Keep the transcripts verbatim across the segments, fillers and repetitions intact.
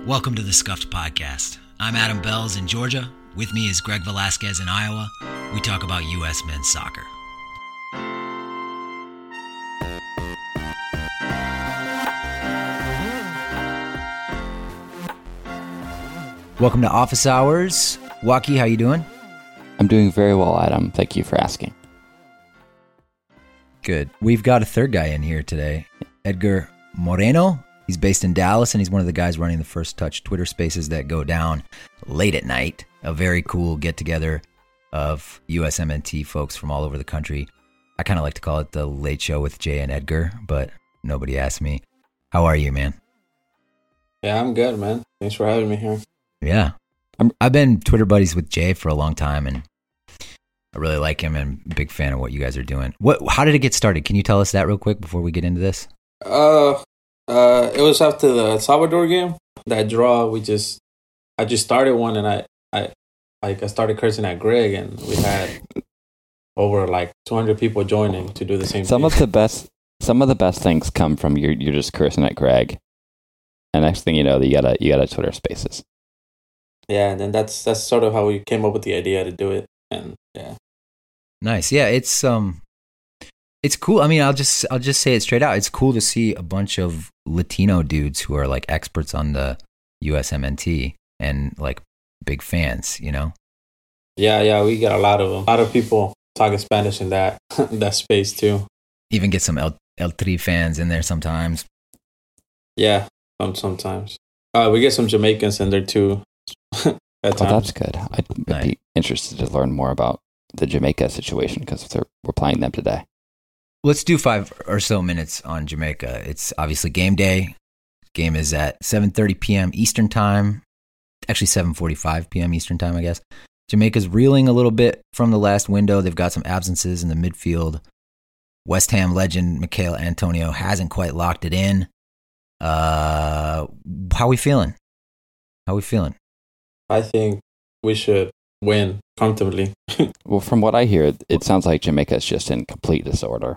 Welcome to the Scuffed Podcast. I'm Adam Bells in Georgia. With me is Greg Velasquez in Iowa. We talk about U S men's soccer. Welcome to Office Hours. Joaquin, how you doing? I'm doing very well, Adam. Thank you for asking. Good. We've got a third guy in here today, Edgar Moreno. He's based in Dallas, and he's one of the guys running the First Touch Twitter spaces that go down late at night. A very cool get-together of U S M N T folks from all over the country. I kind of like to call it the Late Show with Jay and Edgar, but nobody asked me. How are you, man? Yeah, I'm good, man. Thanks for having me here. Yeah. I'm, I've been Twitter buddies with Jay for a long time, and I really like him and I'm a big fan of what you guys are doing. What? How did it get started? Can you tell us that real quick before we get into this? Uh... Uh, it was after the El Salvador game, that draw. We just, I just started one, and I, I, like I started cursing at Greg, and we had over like two hundred people joining to do the same. Some thing. of the best, some of the best things come from you. You're just cursing at Greg, and next thing you know, you got a you got a Twitter Spaces. Yeah, and then that's that's sort of how we came up with the idea to do it, and yeah. Nice, yeah. It's um. It's cool. I mean, I'll just I'll just say it straight out. It's cool to see a bunch of Latino dudes who are like experts on the U S M N T and like big fans, you know? Yeah, yeah, we got a lot of them. A lot of people talking Spanish in that that space too. Even get some El, El Tri fans in there sometimes. Yeah, some sometimes. Uh, we get some Jamaicans in there too. Oh, that's good. I'd, I'd Nice. be interested to learn more about the Jamaica situation because we're playing them today. Let's do five or so minutes on Jamaica. It's obviously game day. Game is at seven thirty p.m. Eastern time. Actually, seven forty-five p.m. Eastern time, I guess. Jamaica's reeling a little bit from the last window. They've got some absences in the midfield. West Ham legend Michail Antonio hasn't quite locked it in. Uh, how we feeling? How we feeling? I think we should win comfortably. Well, from what I hear, it sounds like Jamaica is just in complete disorder.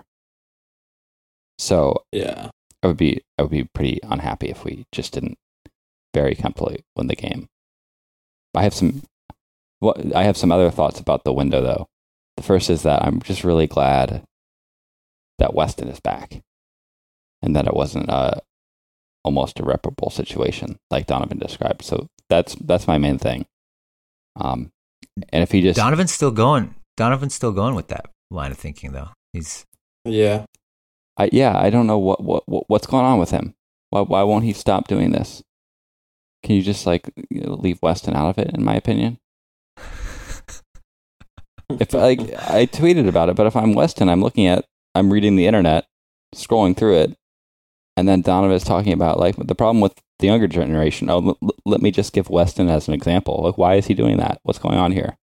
So Yeah. I would be I would be pretty unhappy if we just didn't very comfortably win the game. I have some well, I have some other thoughts about the window though. The first is that I'm just really glad that Weston is back, and that it wasn't a almost irreparable situation like Donovan described. So that's that's my main thing. Um, and if he just Donovan's still going. Donovan's still going with that line of thinking, though. He's Yeah. I, yeah, I don't know what, what, what what's going on with him. Why why won't he stop doing this? Can you just like you know, leave Weston out of it? In my opinion, if like I tweeted about it, but if I'm Weston, I'm looking at, I'm reading the internet, scrolling through it, and then Donovan is talking about like the problem with the younger generation. Oh, l- let me just give Weston as an example. Like, why is he doing that? What's going on here?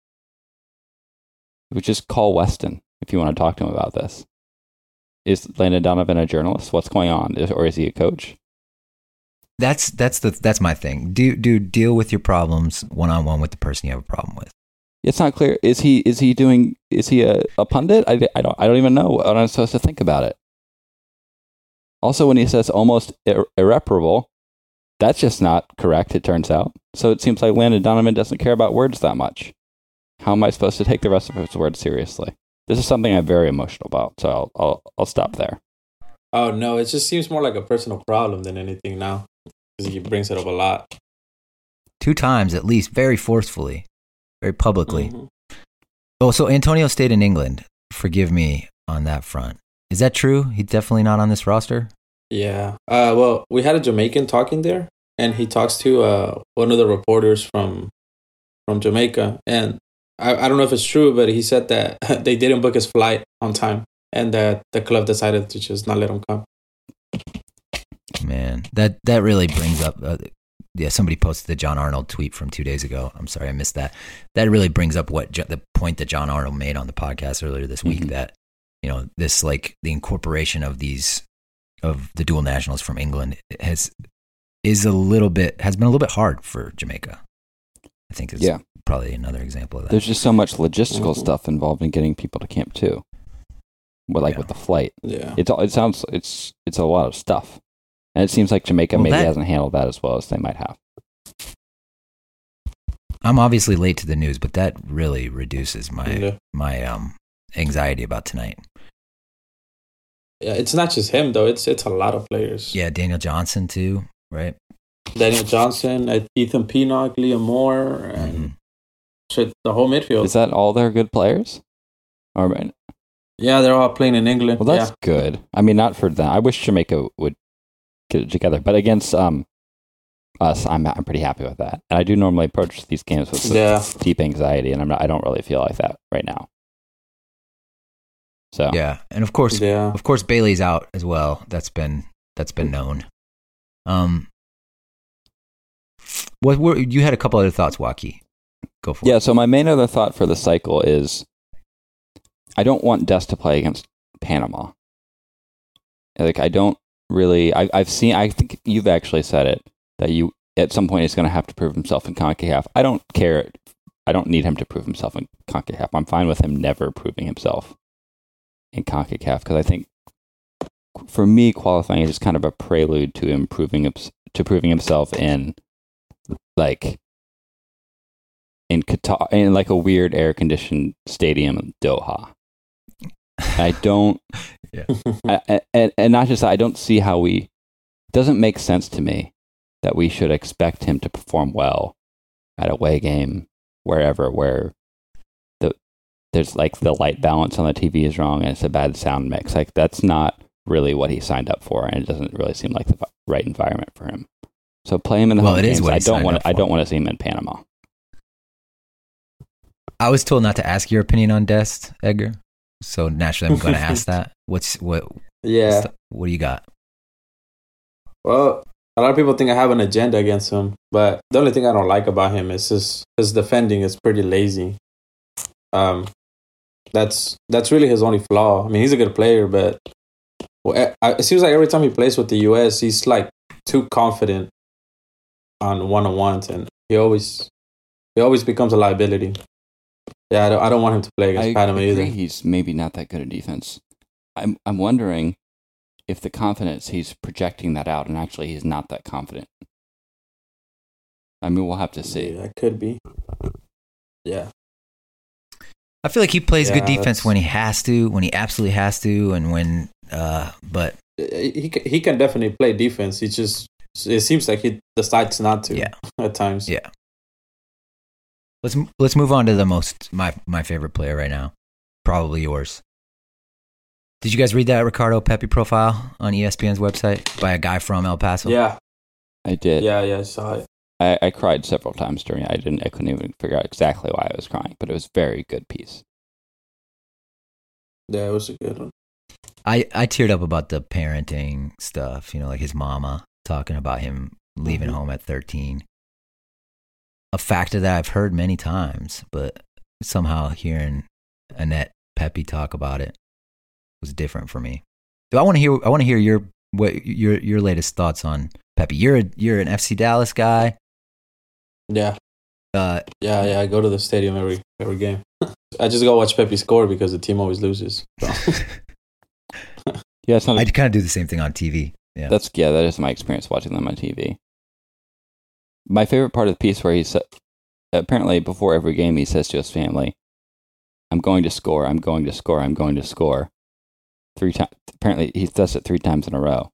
We just call Weston if you want to talk to him about this. Is Landon Donovan a journalist? What's going on? Is, or is he a coach? That's that's the that's my thing. Do do deal with your problems one on one with the person you have a problem with. It's not clear. Is he is he doing? Is he a, a pundit? I, I don't I don't even know what I'm supposed to think about it. Also, when he says almost ir- irreparable, that's just not correct. It turns out. So it seems like Landon Donovan doesn't care about words that much. How am I supposed to take the rest of his words seriously? This is something I'm very emotional about, so I'll I'll, I'll stop there. Oh no, it just seems more like a personal problem than anything now, because he brings it up a lot. Two times at least, very forcefully, very publicly. Mhm. Oh, so Antonio stayed in England. Forgive me on that front. Is that true? He's definitely not on this roster? Yeah. Uh, well, we had a Jamaican talking there, and he talks to uh one of the reporters from from Jamaica, and I, I don't know if it's true, but he said that they didn't book his flight on time, and that the club decided to just not let him come. Man, that that really brings up. Uh, yeah, somebody posted the John Arnold tweet from two days ago. I'm sorry, I missed that. That really brings up what Jo- the point that John Arnold made on the podcast earlier this week. Mhm. That you know this like the incorporation of these of the dual nationals from England has is a little bit has been a little bit hard for Jamaica. I think it's Yeah. probably another example of that. There's just so much logistical Mhm. stuff involved in getting people to camp too. But like Yeah. with the flight, Yeah. it's all- it sounds it's it's a lot of stuff. And it seems like Jamaica Well, maybe that- hasn't handled that as well as they might have. I'm obviously late to the news, but that really reduces my Yeah. my um anxiety about tonight. Yeah, it's not just him though. It's it's a lot of players. Yeah, Daniel Johnson too, right? Daniel Johnson, uh, Ethan Pinnock, Liam Moore, and Mhm. shit, the whole midfield. Is that all their good players? Or, Yeah, they're all playing in England. well, that's yeah. good. I mean, not for them. I wish Jamaica would get it together, but against um us, I'm I'm pretty happy with that. And I do normally approach these games with some Yeah. deep anxiety, and I'm not. I don't really feel like that right now. So Yeah, and of course, Yeah. of course, Bailey's out as well. That's been that's been known. Um, what were you had a couple other thoughts, Waki? Go for yeah. it. So my main other thought for the cycle is, I don't want Dest to play against Panama. Like I don't really. I, I've seen. I think you've actually said it that you at some point he's going to have to prove himself in CONCACAF. I don't care. I don't need him to prove himself in CONCACAF. I'm fine with him never proving himself in CONCACAF because I think for me qualifying is just kind of a prelude to improving to proving himself in like in Qatar in like a weird air conditioned stadium in Doha. I don't, Yeah. I, and and not just that, I don't see how we. It doesn't make sense to me that we should expect him to perform well at a away game wherever where the there's like the light balance on the T V is wrong and it's a bad sound mix. Like that's not really what he signed up for, and it doesn't really seem like the right environment for him. So play him in the Well, home it is games. what he I don't signed want. up I for. don't want to see him in Panama. I was told not to ask your opinion on Dest, Edgar. So naturally, I'm going to ask that. What's what? Yeah. what's the- what do you got? Well, a lot of people think I have an agenda against him, but the only thing I don't like about him is his his defending is pretty lazy. Um, that's that's really his only flaw. I mean, he's a good player, but well, I- it seems like every time he plays with the U S, he's like too confident on one on ones, and he always he always becomes a liability. Yeah, I don't, I don't want him to play against I Panama agree. either. He's maybe not that good at defense. I'm I'm wondering if the confidence he's projecting that out, and actually he's not that confident. I mean, we'll have to see. Yeah, it could be. Yeah. I feel like he plays Yeah, good defense that's- when he has to, when he absolutely has to, and when. Uh, but He can, he can definitely play defense. He just it seems like he decides not to. Yeah. At times. Yeah. let's let's move on to the most my my favorite player right now, probably yours. Did you guys read that Ricardo Pepi profile on E S P N's website by a guy from El Paso? Yeah. I did. Yeah. Yeah. I saw it. I, I cried several times during it. I didn't. I couldn't even figure out exactly why I was crying, but it was a very good piece. Yeah, it was a good one. I, I teared up about the parenting stuff, you know, like his mama talking about him leaving Mhm. home at thirteen. A factor that I've heard many times, but somehow hearing Annette Pepe talk about it was different for me. So I want to hear I want to hear your what your your latest thoughts on Pepe. You're a, you're an F C Dallas guy. Yeah. Uh, Yeah. Yeah. I go to the stadium every every game. I just go watch Pepe score because the team always loses. So. Yeah, it's not. I A, kind of do the same thing on T V. Yeah. that's yeah. That is my experience watching them on T V. My favorite part of the piece where he said, apparently before every game he says to his family, "I'm going to score. I'm going to score. I'm going to score." Three times. Apparently he does it three times in a row,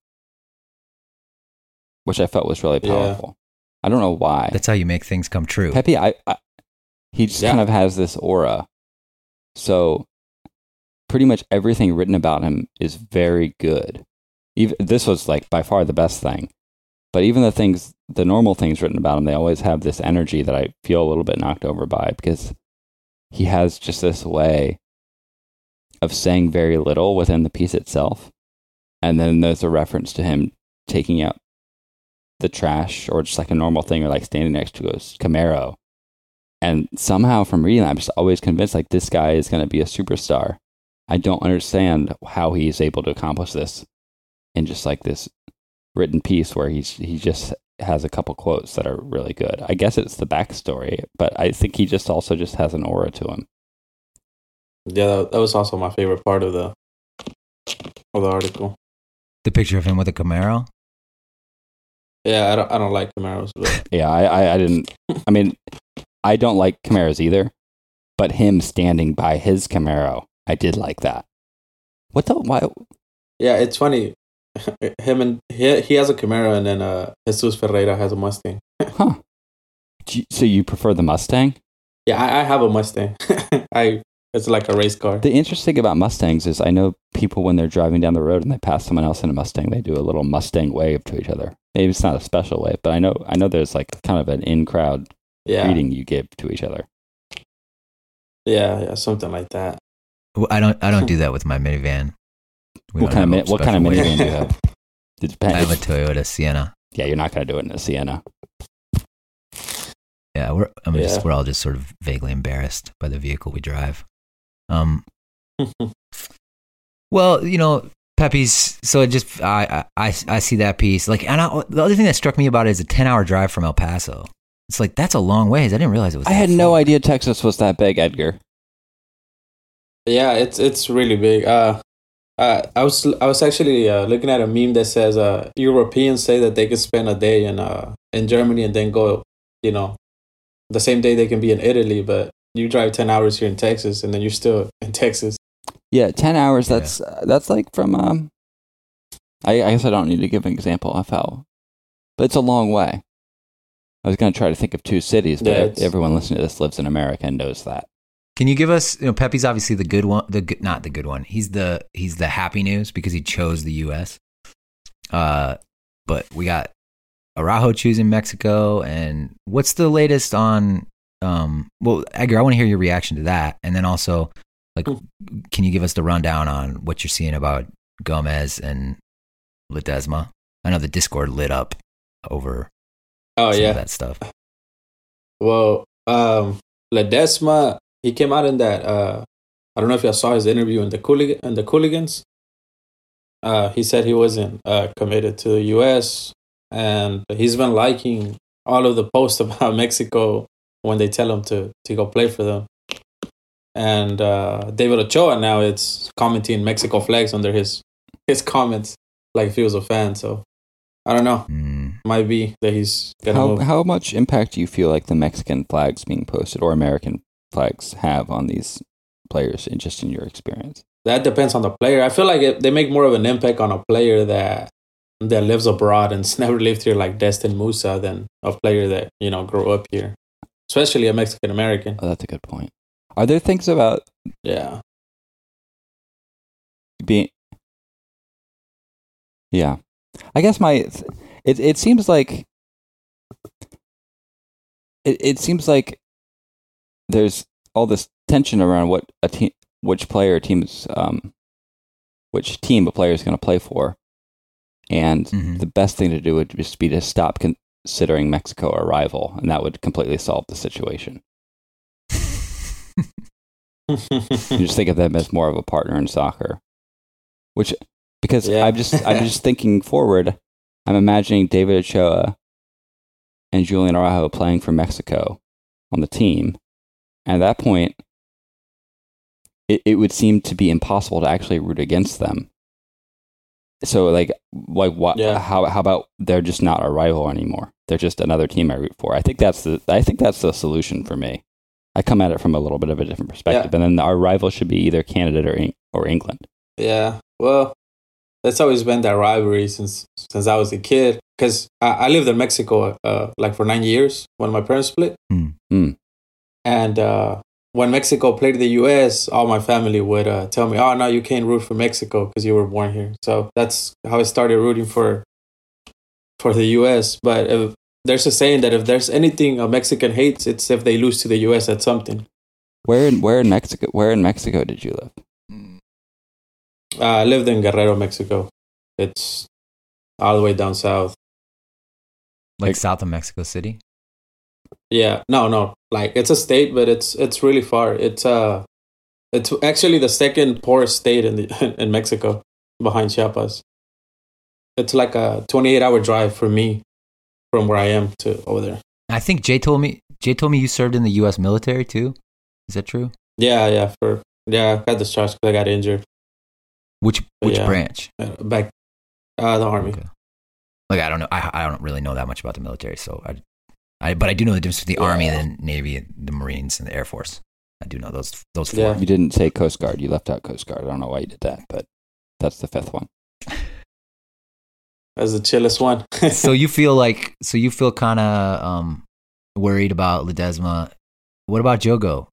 which I felt was really Yeah. powerful. I don't know why. That's how you make things come true. Pepe, I, I he just Yeah. kind of has this aura. So pretty much everything written about him is very good. Even this was like by far the best thing. But even the things, the normal things written about him, they always have this energy that I feel a little bit knocked over by because he has just this way of saying very little within the piece itself. And then there's a reference to him taking out the trash or just like a normal thing or like standing next to a Camaro. And somehow from reading that, I'm just always convinced like this guy is going to be a superstar. I don't understand how he's able to accomplish this in just like this written piece where he's he just has a couple quotes that are really good. I guess it's the backstory, but I think he just also just has an aura to him. Yeah, that, that was also my favorite part of the of the article. The picture of him with a Camaro. Yeah, I don't I don't like Camaros. But Yeah, I, I, I didn't. I mean, I don't like Camaros either, but him standing by his Camaro, I did like that. What the why? yeah, it's funny. Him and he he has a Camaro, and then uh, Jesus Ferreira has a Mustang. Huh? Do you- So you prefer the Mustang? Yeah, I, I have a Mustang. I it's like a race car. The interesting about Mustangs is I know people when they're driving down the road and they pass someone else in a Mustang, they do a little Mustang wave to each other. Maybe it's not a special wave, but I know I know there's like kind of an in crowd Yeah, greeting you give to each other. yeah, yeah, something like that. Well, I don't. I don't do that with my minivan. We What don't kind of have mi- a what kind of special minivan way. do you have? It depends. I have a Toyota Sienna. Yeah, you're not going to do it in a Sienna. Yeah, we're. I mean, Yeah. just, we're all just sort of vaguely embarrassed by the vehicle we drive. Um. Well, you know, Pepe's. So it just I I I, I see that piece. Like, and I, the other thing that struck me about it is a ten-hour drive from El Paso. It's like that's a long ways. I didn't realize it was. I that had no far. idea Texas was that big, Edgar. Yeah, it's it's really big. Uh, uh, I was I was actually uh, looking at a meme that says uh, Europeans say that they can spend a day in uh in Germany and then go, you know, the same day they can be in Italy, but you drive ten hours here in Texas and then you're still in Texas. Yeah, ten hours. Yeah. That's uh, that's like from. Um, I, I guess I don't need to give an example of how, but it's a long way. I was going to try to think of two cities, but Yeah, ev- it's- everyone listening to this lives in America and knows that. Can you give us? You know, Pepe's obviously the good one. The good, not the good one. He's the he's the happy news because he chose the U S. Uh, but we got Araujo choosing Mexico, and what's the latest on? Um, well, Edgar, I want to hear your reaction to that, and then also, like, can you give us the rundown on what you're seeing about Gomez and Ledesma? I know the Discord lit up over Oh some yeah. of that stuff. Well, um, Ledesma, he came out in that. Uh, I don't know if y'all saw his interview in the Coolig- in the Cooligans. Uh, he said he wasn't uh, committed to the U S, and he's been liking all of the posts about Mexico when they tell him to to go play for them. And uh, David Ochoa now it's commenting Mexico flags under his his comments like if he was a fan. So I don't know. Mm. Might be that he's gonna How move. how much impact do you feel like the Mexican flags being posted or American flags have on these players, in just in your experience? That depends on the player. I feel like it, they make more of an impact on a player that that lives abroad and's never lived here, like Destin Musa, than a player that you know grew up here, especially a Mexican American. Oh, that's a good point. Are there things about Yeah, being? Yeah, I guess my it it seems like it it seems like there's all this tension around what a team, which player a team is, um, which team a player is going to play for, and Mhm. the best thing to do would just be to stop considering Mexico a rival, and that would completely solve the situation. You just think of them as more of a partner in soccer, which because Yeah. I'm just I'm just thinking forward. I'm imagining David Ochoa and Julian Araujo playing for Mexico on the team. And at that point, it, it would seem to be impossible to actually root against them. So, like, like what? Yeah. How how about they're just not a rival anymore? They're just another team I root for. I think that's the I think that's the solution for me. I come at it from a little bit of a different perspective, and then our rival should be either Canada or Eng- or England. yeah. Well, that's always been that rivalry since since I was a kid. Because I, I lived in Mexico uh, like for nine years when my parents split, Mm. Mm. and uh, when Mexico played the U S, all my family would uh, tell me, "Oh, no, you can't root for Mexico because you were born here." So that's how I started rooting for for the U S. But if, there's a saying that if there's anything a Mexican hates, it's if they lose to the U S at something. Where in where in Mexico? Where in Mexico did you live? Uh, I lived in Guerrero, Mexico. It's all the way down south. Like Like- south of Mexico City. Yeah, no, no. Like it's a state, but it's it's really far. It's uh, it's actually the second poorest state in the in Mexico, behind Chiapas. It's like a twenty-eight hour drive for me from where I am to over there. I think Jay told me. Jay told me you served in the U S military too. Is that true? Yeah, yeah. For yeah, I got discharged because I got injured Which which Yeah. branch? uh, back uh, the army. Okay. Like I don't know, I I don't really know that much about the military, so I, I but I do know the difference between the Yeah. Army, the Navy, the Marines, and the Air Force. I do know those those four. Yeah. You didn't say Coast Guard. You left out Coast Guard. I don't know why you did that, but that's the fifth one. That's the chillest one. So you feel like so you feel kind of um, worried about Ledesma. What about Jogo?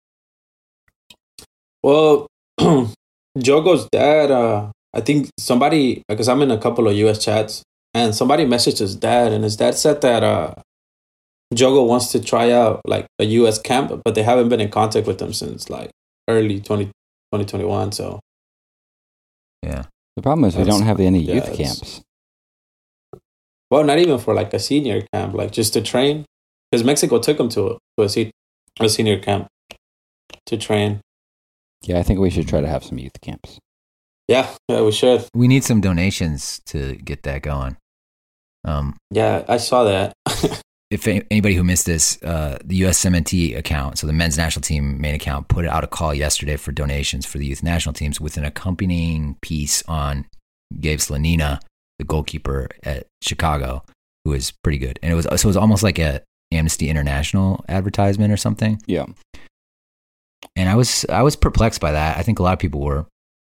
Well, Jogo's dad, uh, I think somebody, because I'm in a couple of U S chats, and somebody messaged his dad, and his dad said that uh, Jogo wants to try out like a U S camp, but they haven't been in contact with him since like early twenty twenty-one. So, Yeah. The problem is we That's- don't have any yeah, youth it's- camps. well, not even for like a senior camp, like just to train, because Mexico took him to, to a, se- a senior camp to train. Yeah, I think we should try to have some youth camps. Yeah, yeah, we should. We need some donations to get that going. Um, Yeah, I saw that. if any- anybody who missed this, uh, the U S M N T account, so the men's national team main account, put out a call yesterday for donations for the youth national teams with an accompanying piece on Gabe Slanina, the goalkeeper at Chicago, who is pretty good. And it was so it was almost like a Amnesty International advertisement or something. Yeah. And I was I was perplexed by that. I think a lot of people were.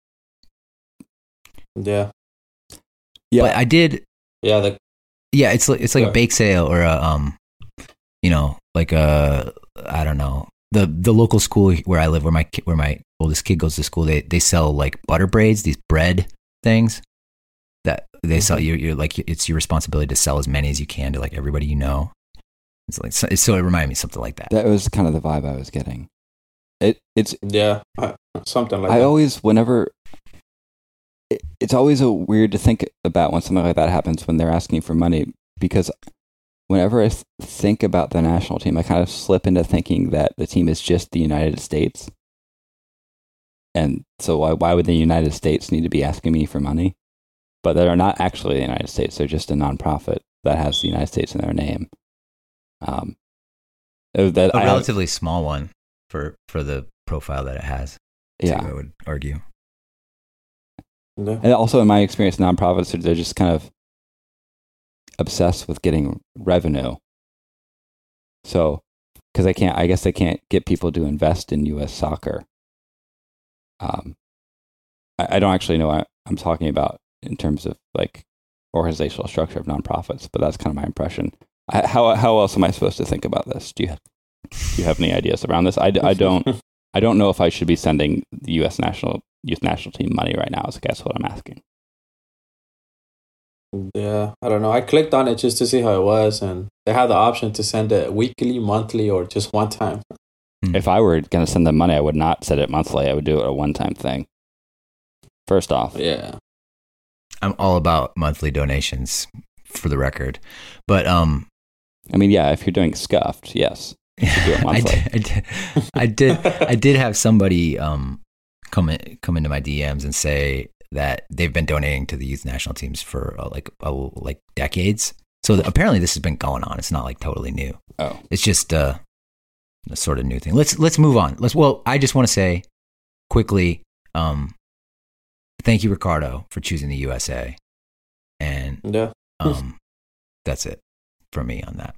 Yeah, Yeah. But I did. yeah, the Yeah, it's like, it's like Yeah. a bake sale or a um, you know, like a I don't know the the local school where I live, where my ki- where my oldest kid goes to school. They they sell like butter braids, these bread things that they sell. Mhm. You're, you're like it's your responsibility to sell as many as you can to like everybody you know. It's like so, so it reminded me of something like that. That was kind of the vibe I was getting. It it's yeah, uh, something like I that. always whenever it, it's always a weird to think about when something like that happens when they're asking for money, because whenever I th- think about the national team, I kind of slip into thinking that the team is just the United States. And so why why would the United States need to be asking me for money? But they're not actually the United States. They're just a nonprofit that has the United States in their name. Um, that A I have- relatively small one for for the profile that it has. yeah. I would argue. Yeah. And also, in my experience, nonprofits are they're just kind of obsessed with getting revenue. So, because I can't, I guess they can't get people to invest in U S soccer. Um, I, I don't actually know what I'm talking about in terms of like organizational structure of nonprofits, but that's kind of my impression. I, how how else am I supposed to think about this? Do you do you have any ideas around this? I, I don't. I don't know if I should be sending the U S national youth national team money right now. Is I guess what I'm asking. Yeah, I don't know. I clicked on it just to see how it was, and they have the option to send it weekly, monthly, or just one time. If I were going to send them money, I would not send it monthly. I would do it a one-time thing. First off, Yeah, I'm all about monthly donations, for the record, but um, I mean, yeah, if you're doing scuffed, yes. do it I monthly. did, I did, I did, I did have somebody um come in, come into my D Ms and say that they've been donating to the youth national teams for uh, like uh, like decades. So th- apparently this has been going on. It's not like totally new. Oh, It's just uh, a sort of new thing. Let's let's move on. Let's. Well, I just want to say quickly, um, thank you, Ricardo, for choosing the U S A, and yeah. um, that's it for me on that.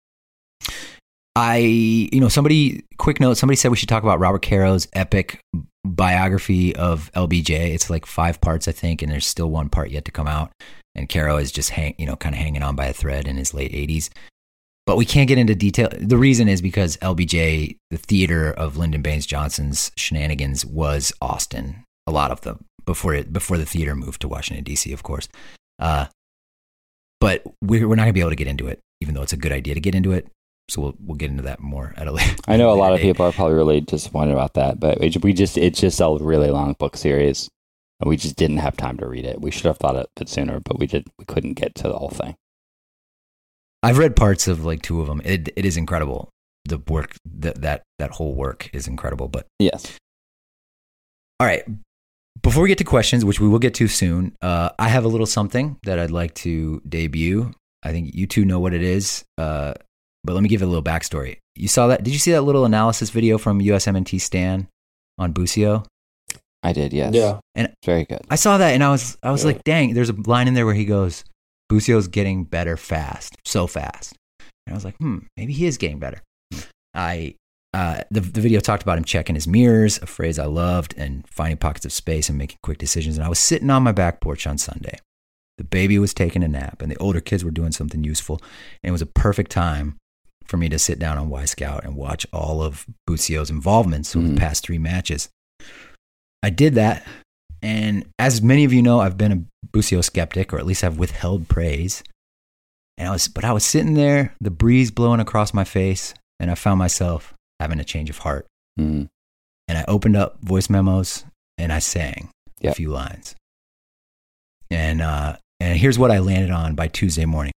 I, you know, somebody, quick note, somebody said we should talk about Robert Caro's epic biography of L B J. It's like five parts, I think, and there's still one part yet to come out. And Caro is just hang, you know, kind of hanging on by a thread in his late eighties. But we can't get into detail. The reason is because L B J, the theater of Lyndon Baines Johnson's shenanigans, was Austin. A lot of them before it, before the theater moved to Washington D C, of course. Uh, but we're we're not gonna be able to get into it, even though it's a good idea to get into it. So we'll we'll get into that more at a later. I know a lot of later date. people are probably really disappointed about that, but it, we just it's just a really long book series, and we just didn't have time to read it. We should have thought it a bit sooner, but we did. We couldn't get to the whole thing. I've read parts of like two of them. It it is incredible. The work that that that whole work is incredible. But Yes. all right, before we get to questions, which we will get to soon, uh, I have a little something that I'd like to debut. I think you two know what it is, uh, but let me give it a little backstory. You saw that? Did you see that little analysis video from U S M N T Stan on Busio? I did, yes. Yeah. And very good. I saw that and I was I was Yeah. like, dang, there's a line in there where he goes, Bucio's getting better fast, so fast. And I was like, hmm, maybe he is getting better. I uh, the the video talked about him checking his mirrors, a phrase I loved, and finding pockets of space and making quick decisions. And I was sitting on my back porch on Sunday. The baby was taking a nap, and the older kids were doing something useful. And it was a perfect time for me to sit down on Y Scout and watch all of Bucio's involvements over mm-hmm. the past three matches. I did that, and as many of you know, I've been a Bucio skeptic, or at least I've withheld praise. And I was, but I was sitting there, the breeze blowing across my face, and I found myself having a change of heart. Mm-hmm. And I opened up voice memos and I sang yep. a few lines. And uh, and here's what I landed on by Tuesday morning.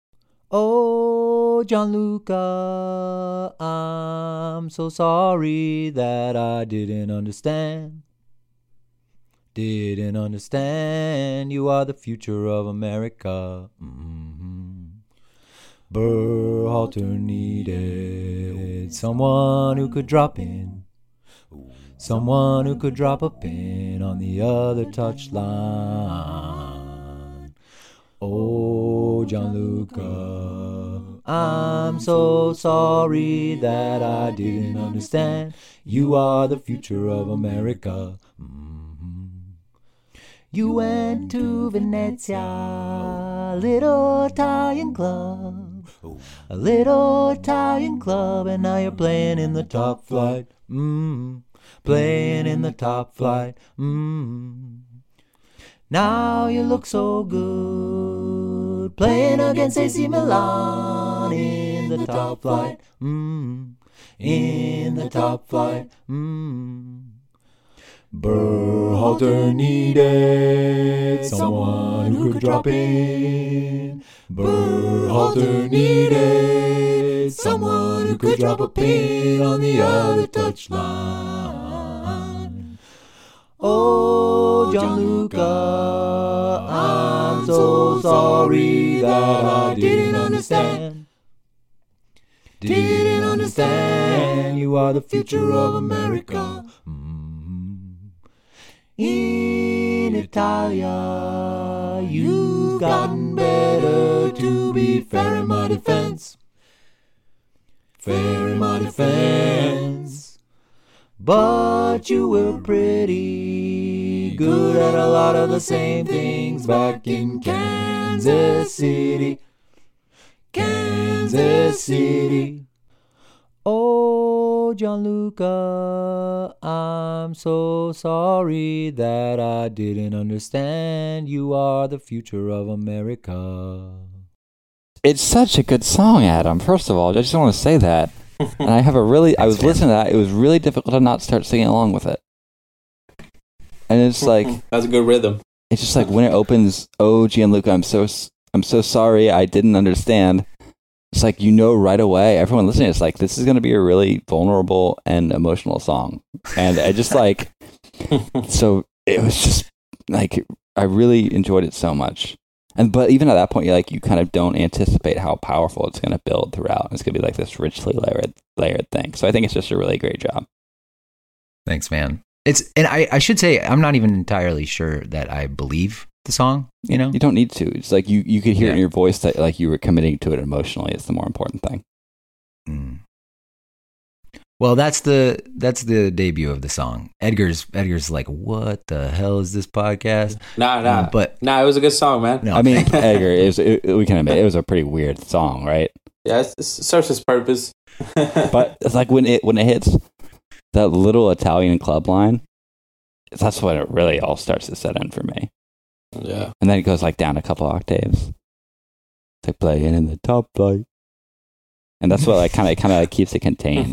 Oh, Gianluca, I'm so sorry that I didn't understand. Didn't understand. You are the future of America. Mm-hmm. Berhalter needed someone who could drop in. Someone who could drop a pin on the other touchline. Oh, Gianluca, I'm so sorry that I didn't understand. You are the future of America. Mm-hmm. You went to Venezia, little Italian club, a little Italian club, and now you're playing in the top flight. Mm, playing in the top flight. Mm. Now you look so good, playing against A C Milan in the top flight. Mm, in the top flight. Mm. Berhalter needed someone who could drop in. Berhalter needed someone who could drop a pin on the other touchline. Oh, Gianluca, I'm so sorry that I didn't understand. Didn't understand. You are the future of America. In Italia, you've gotten better, to be fair in my defense. Fair in my defense. But you were pretty good at a lot of the same things back in Kansas City. Kansas City. Oh, Gianluca, I'm so sorry that I didn't understand. You are the future of America. It's such a good song, Adam. First of all, I just want to say that. And I have a really, I was listening to that. It was really difficult to not start singing along with it. And it's like, that's a good rhythm. It's just like when it opens, oh, Gianluca, I'm so, I'm so sorry I didn't understand. It's like, you know, right away, everyone listening, it's like, this is going to be a really vulnerable and emotional song. And I just like, so it was just like, I really enjoyed it so much. And, but even at that point, you like, you kind of don't anticipate how powerful it's going to build throughout. It's going to be like this richly layered, layered thing. So I think it's just a really great job. Thanks, man. It's, and I, I should say, I'm not even entirely sure that I believe the song, you know? You don't need to. It's like you, you could hear yeah. it in your voice that like you were committing to it emotionally. It's the more important thing. Mm. Well, that's the that's the debut of the song. Edgar's Edgar's like, what the hell is this podcast? Nah, nah, um, but nah, it was a good song, man. No, I mean, Edgar, it was, it, we can admit it was a pretty weird song, right? Yeah, it serves its purpose. But it's like when it when it hits that little Italian club line, that's when it really all starts to set in for me. Yeah. And then it goes like down a couple octaves. It's like playing in the top flight. And that's what like kind of kind of like keeps it contained.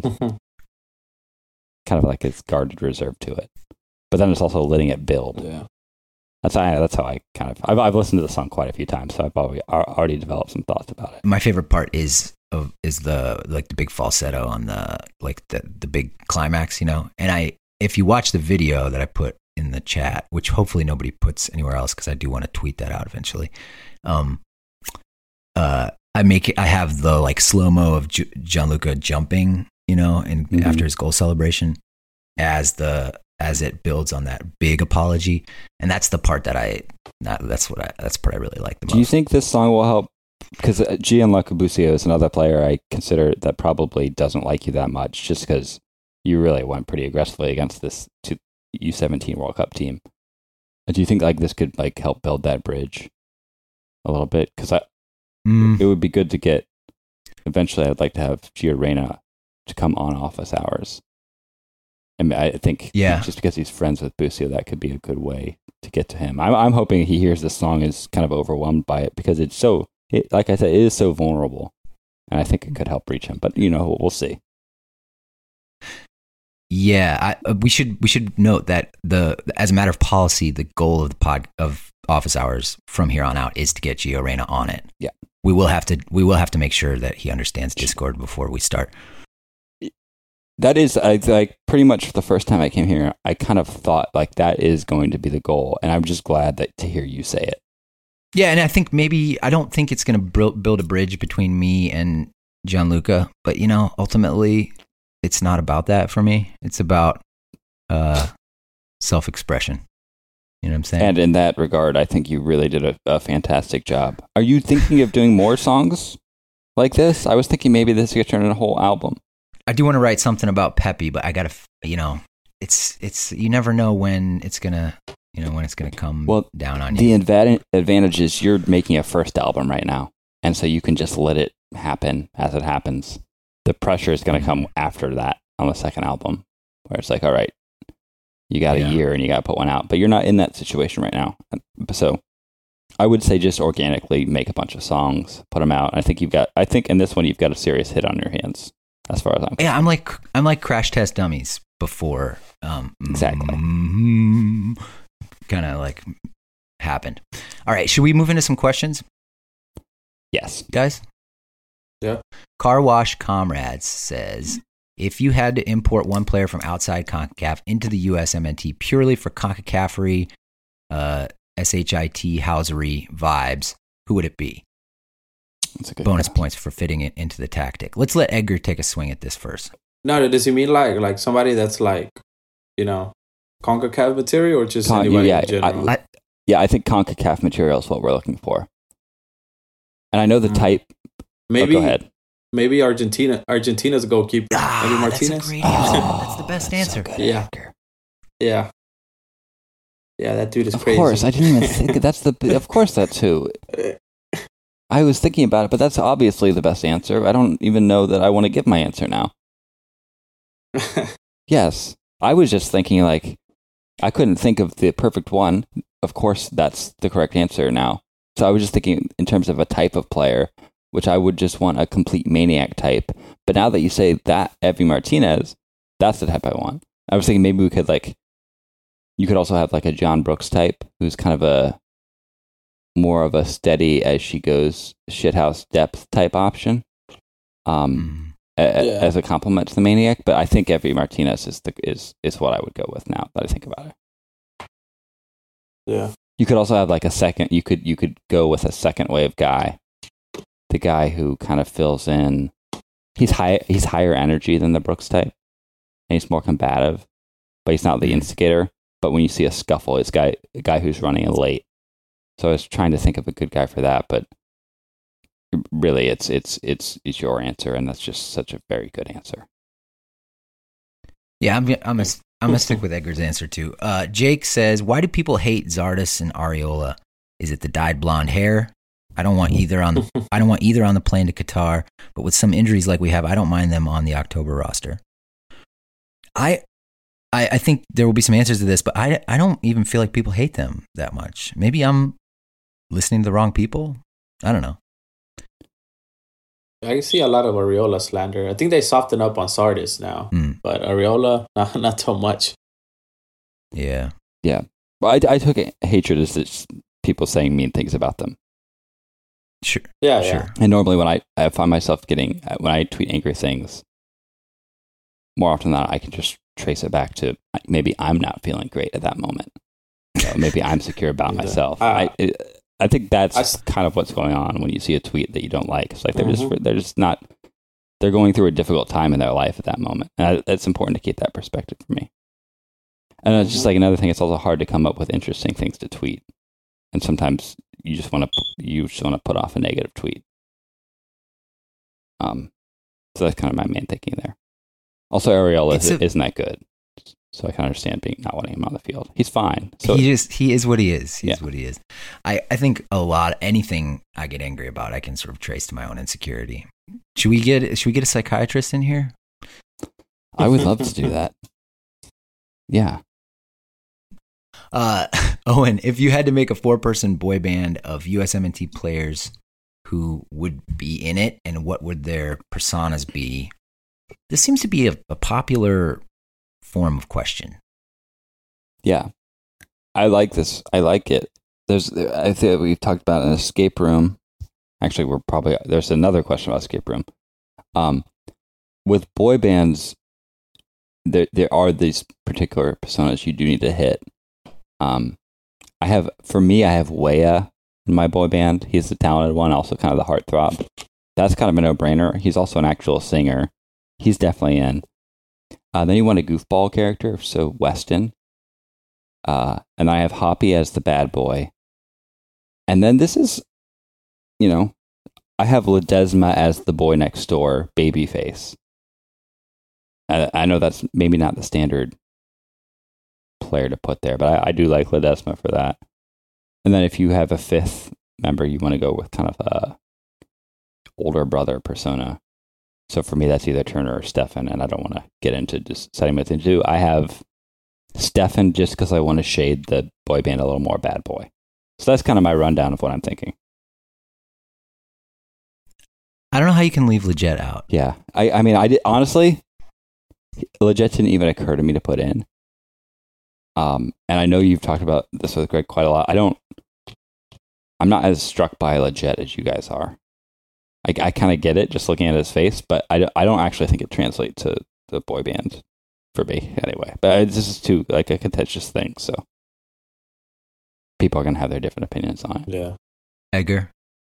Kind of like it's guarded reserve to it. But then it's also letting it build. Yeah. That's how I, that's how I kind of I've I've listened to the song quite a few times, so I've already already developed some thoughts about it. My favorite part is of is the like the big falsetto on the like the the big climax, you know. And I if you watch the video that I put in the chat, which hopefully nobody puts anywhere else because I do want to tweet that out eventually. Um, uh, I make it, I have the like slow mo of G- Gianluca jumping, you know, and mm-hmm. after his goal celebration as the as it builds on that big apology, and that's the part that I that, that's what I that's the part I really like the most. Do you think this song will help? Because Gianluca Busio is another player I consider that probably doesn't like you that much, just because you really went pretty aggressively against this U seventeen World Cup team. Do you think like this could like help build that bridge a little bit? Because I, mm. it would be good to get. Eventually, I'd like to have Gio Reyna to come on office hours. I mean, I think yeah. just because he's friends with Busio, that could be a good way to get to him. I'm, I'm hoping he hears this song is kind of overwhelmed by it because it's so, it, like I said, it is so vulnerable, and I think it could help reach him. But you know, we'll see. Yeah, I, uh, we should we should note that the as a matter of policy, the goal of the pod of office hours from here on out is to get Gio Reyna on it. Yeah, we will have to we will have to make sure that he understands Discord before we start. That is, I, like, pretty much the first time I came here, I kind of thought, like, that is going to be the goal. And I'm just glad that to hear you say it. Yeah, and I think maybe, I don't think it's going to build a bridge between me and Gianluca. But, you know, ultimately, it's not about that for me. It's about uh, self-expression. You know what I'm saying? And in that regard, I think you really did a, a fantastic job. Are you thinking of doing more songs like this? I was thinking maybe this could turn into a whole album. I do want to write something about Pepe, but I gotta, you know, it's it's you never know when it's gonna, you know, when it's gonna come well, down on you. The adva- advantage is you're making a first album right now, and so you can just let it happen as it happens. The pressure is gonna come after that on the second album, where it's like, all right, you got yeah. a year and you got to put one out, but you're not in that situation right now. So I would say just organically make a bunch of songs, put them out. I think you've got, I think in this one you've got a serious hit on your hands. As far as I'm concerned. Yeah, I'm like I'm like Crash Test Dummies before um, exactly mm-hmm, kind of like happened. All right, should we move into some questions? Yes, guys. Yeah. Car Wash Comrades says, if you had to import one player from outside CONCACAF into the U S M N T purely for CONCACAFery, uh, shit housery vibes, who would it be? That's a good bonus question. Points for fitting it into the tactic. Let's let Edgar take a swing at this first. No, does he mean like like somebody that's like, you know, CONCACAF material or just Con- anybody yeah, in general? I, I, yeah, I think CONCACAF material is what we're looking for. And I know the type. Maybe oh, go ahead. Maybe Argentina. Argentina's goalkeeper. Ah, Maybe Martinez. That's a great answer. Oh, that's the best answer. So yeah. Yeah. Yeah, that dude is of crazy. Of course, I didn't even think that's the. Of course, that's who. I was thinking about it, but that's obviously the best answer. I don't even know that I want to give my answer now. Yes. I was just thinking, like, I couldn't think of the perfect one. Of course, that's the correct answer now. So I was just thinking in terms of a type of player, which I would just want a complete maniac type. But now that you say that, Evie Martinez, that's the type I want. I was thinking maybe we could, like, you could also have, like, a John Brooks type, who's kind of a more of a steady as she goes shithouse depth type option, um, mm. a, yeah. as a complement to the maniac. But I think Evie Martinez is the is is what I would go with now that I think about it. Yeah, you could also have like a second. You could you could go with a second wave guy, the guy who kind of fills in. He's high. He's higher energy than the Brooks type, and he's more combative, but he's not the instigator. But when you see a scuffle, it's guy a guy who's running late. So I was trying to think of a good guy for that, but really, it's it's it's it's your answer, and that's just such a very good answer. Yeah, I'm I'm a, I'm gonna stick with Edgar's answer too. Uh, Jake says, "Why do people hate Zardes and Areola? Is it the dyed blonde hair? I don't want either on the I don't want either on the plane to Qatar, but with some injuries like we have, I don't mind them on the October roster." I. I, I think there will be some answers to this, but I, I don't even feel like people hate them that much. Maybe I'm listening to the wrong people. I don't know. I see a lot of Areola slander. I think they soften up on Zardes now, mm. but Areola, not, not so much. Yeah. Yeah. Well, I, I took it, hatred as just people saying mean things about them. Sure. Yeah, sure. yeah. And normally when I, I find myself getting, when I tweet angry things, more often than not, I can just trace it back to maybe I'm not feeling great at that moment. So maybe I'm secure about yeah. myself. Uh, I it, I think that's I, kind of what's going on when you see a tweet that you don't like. It's like they're mm-hmm. just they're just not they're going through a difficult time in their life at that moment. And I, it's important to keep that perspective for me. And it's just like another thing. It's also hard to come up with interesting things to tweet, and sometimes you just want to you just want to put off a negative tweet. Um, so that's kind of my main thinking there. Also, Ariel is, a, isn't that good, so I can understand being not wanting him on the field. He's fine. So he just he is what he is. He's yeah. what he is. I I think a lot anything I get angry about, I can sort of trace to my own insecurity. Should we get should we get a psychiatrist in here? I would love to do that. Yeah. Uh, Owen, if you had to make a four-person boy band of U S M N T players, who would be in it and what would their personas be? This seems to be a, a popular form of question. Yeah. I like this. I like it. There's, I think we've talked about an escape room. Actually, we're probably, there's another question about escape room. Um, with boy bands, there there are these particular personas you do need to hit. Um, I have, for me, I have Wea in my boy band. He's the talented one, also kind of the heartthrob. That's kind of a no-brainer. He's also an actual singer. He's definitely in. Uh, then you want a goofball character, so Weston. Uh, and I have Hoppy as the bad boy. And then this is, you know, I have Ledesma as the boy next door, babyface. I, I know that's maybe not the standard player to put there, but I, I do like Ledesma for that. And then if you have a fifth member, you want to go with kind of a older brother persona. So for me, that's either Turner or Stefan, and I don't want to get into just setting with into. I have Stefan just because I want to shade the boy band a little more bad boy. So that's kind of my rundown of what I'm thinking. I don't know how you can leave Leggett out. Yeah. I, I mean, I did, honestly, Leggett didn't even occur to me to put in. Um, and I know you've talked about this with Greg quite a lot. I don't, I'm not as struck by Leggett as you guys are. I, I kind of get it just looking at his face, but I, I don't actually think it translates to the boy band for me anyway. But this is too, like, a contentious thing, so people are going to have their different opinions on it. Yeah. Edgar?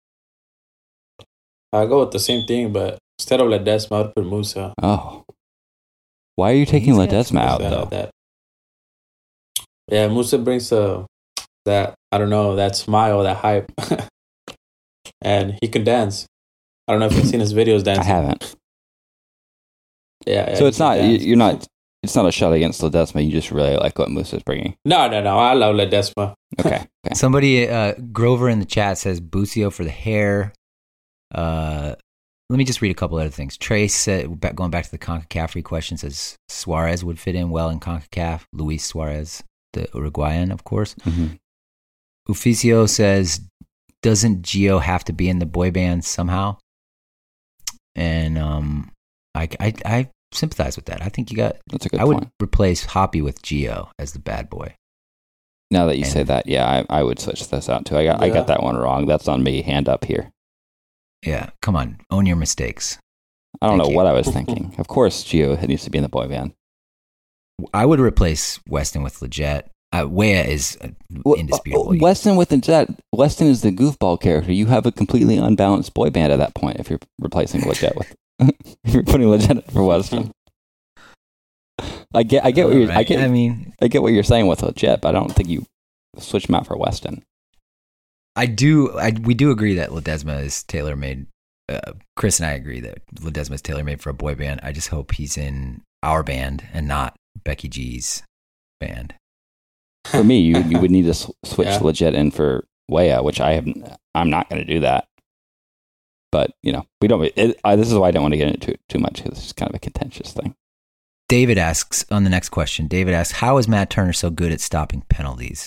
I go with the same thing, but instead of Ledesma, I would put Musa. Oh. Why are you taking Ledesma out, that, though? That. Yeah, Musa brings uh, that, I don't know, that smile, that hype. And he can dance. I don't know if you've seen his videos dancing. I haven't. Yeah. yeah so it's not, dance. you're not, it's not a shot against Ledesma. You just really like what Musa's bringing. No, no, no. I love Ledesma. Okay. okay. Somebody, uh, Grover in the chat says Busio for the hair. Uh, let me just read a couple other things. Trace, said, going back to the CONCACAF question, says Suarez would fit in well in CONCACAF. Luis Suarez, the Uruguayan, of course. Mm-hmm. Uficio says, doesn't Gio have to be in the boy band somehow? And um, I, I, I sympathize with that. I think you got. That's a good I point. would replace Hoppy with Gio as the bad boy. Now that you and, say that, yeah, I, I would switch this out too. I got, yeah. I got that one wrong. That's on me. Hand up here. Yeah, come on, own your mistakes. I don't Thank know you. what I was thinking. Of course, Gio needs to be in the boy band. I would replace Weston with Leggett. Uh, Wea is uh, indisputable. Uh, Weston with Leggett. Weston is the goofball character. You have a completely unbalanced boy band at that point if you're replacing Leggett with. If you're putting Leggett for Weston. I get, I get what you're. Right. I get. I mean, I get what you're saying with Leggett, but I don't think you switch him out for Weston. I do. I, we do agree that Ledesma is tailor made. Uh, Chris and I agree that Ledesma is tailor made for a boy band. I just hope he's in our band and not Becky G's band. For me, you you would need to sw- switch yeah. Leggett in for Wea, which I have. I'm not going to do that. But you know, we don't. It, I, this is why I don't want to get into it too much because it's just kind of a contentious thing. David asks on the next question. David asks, "How is Matt Turner so good at stopping penalties?"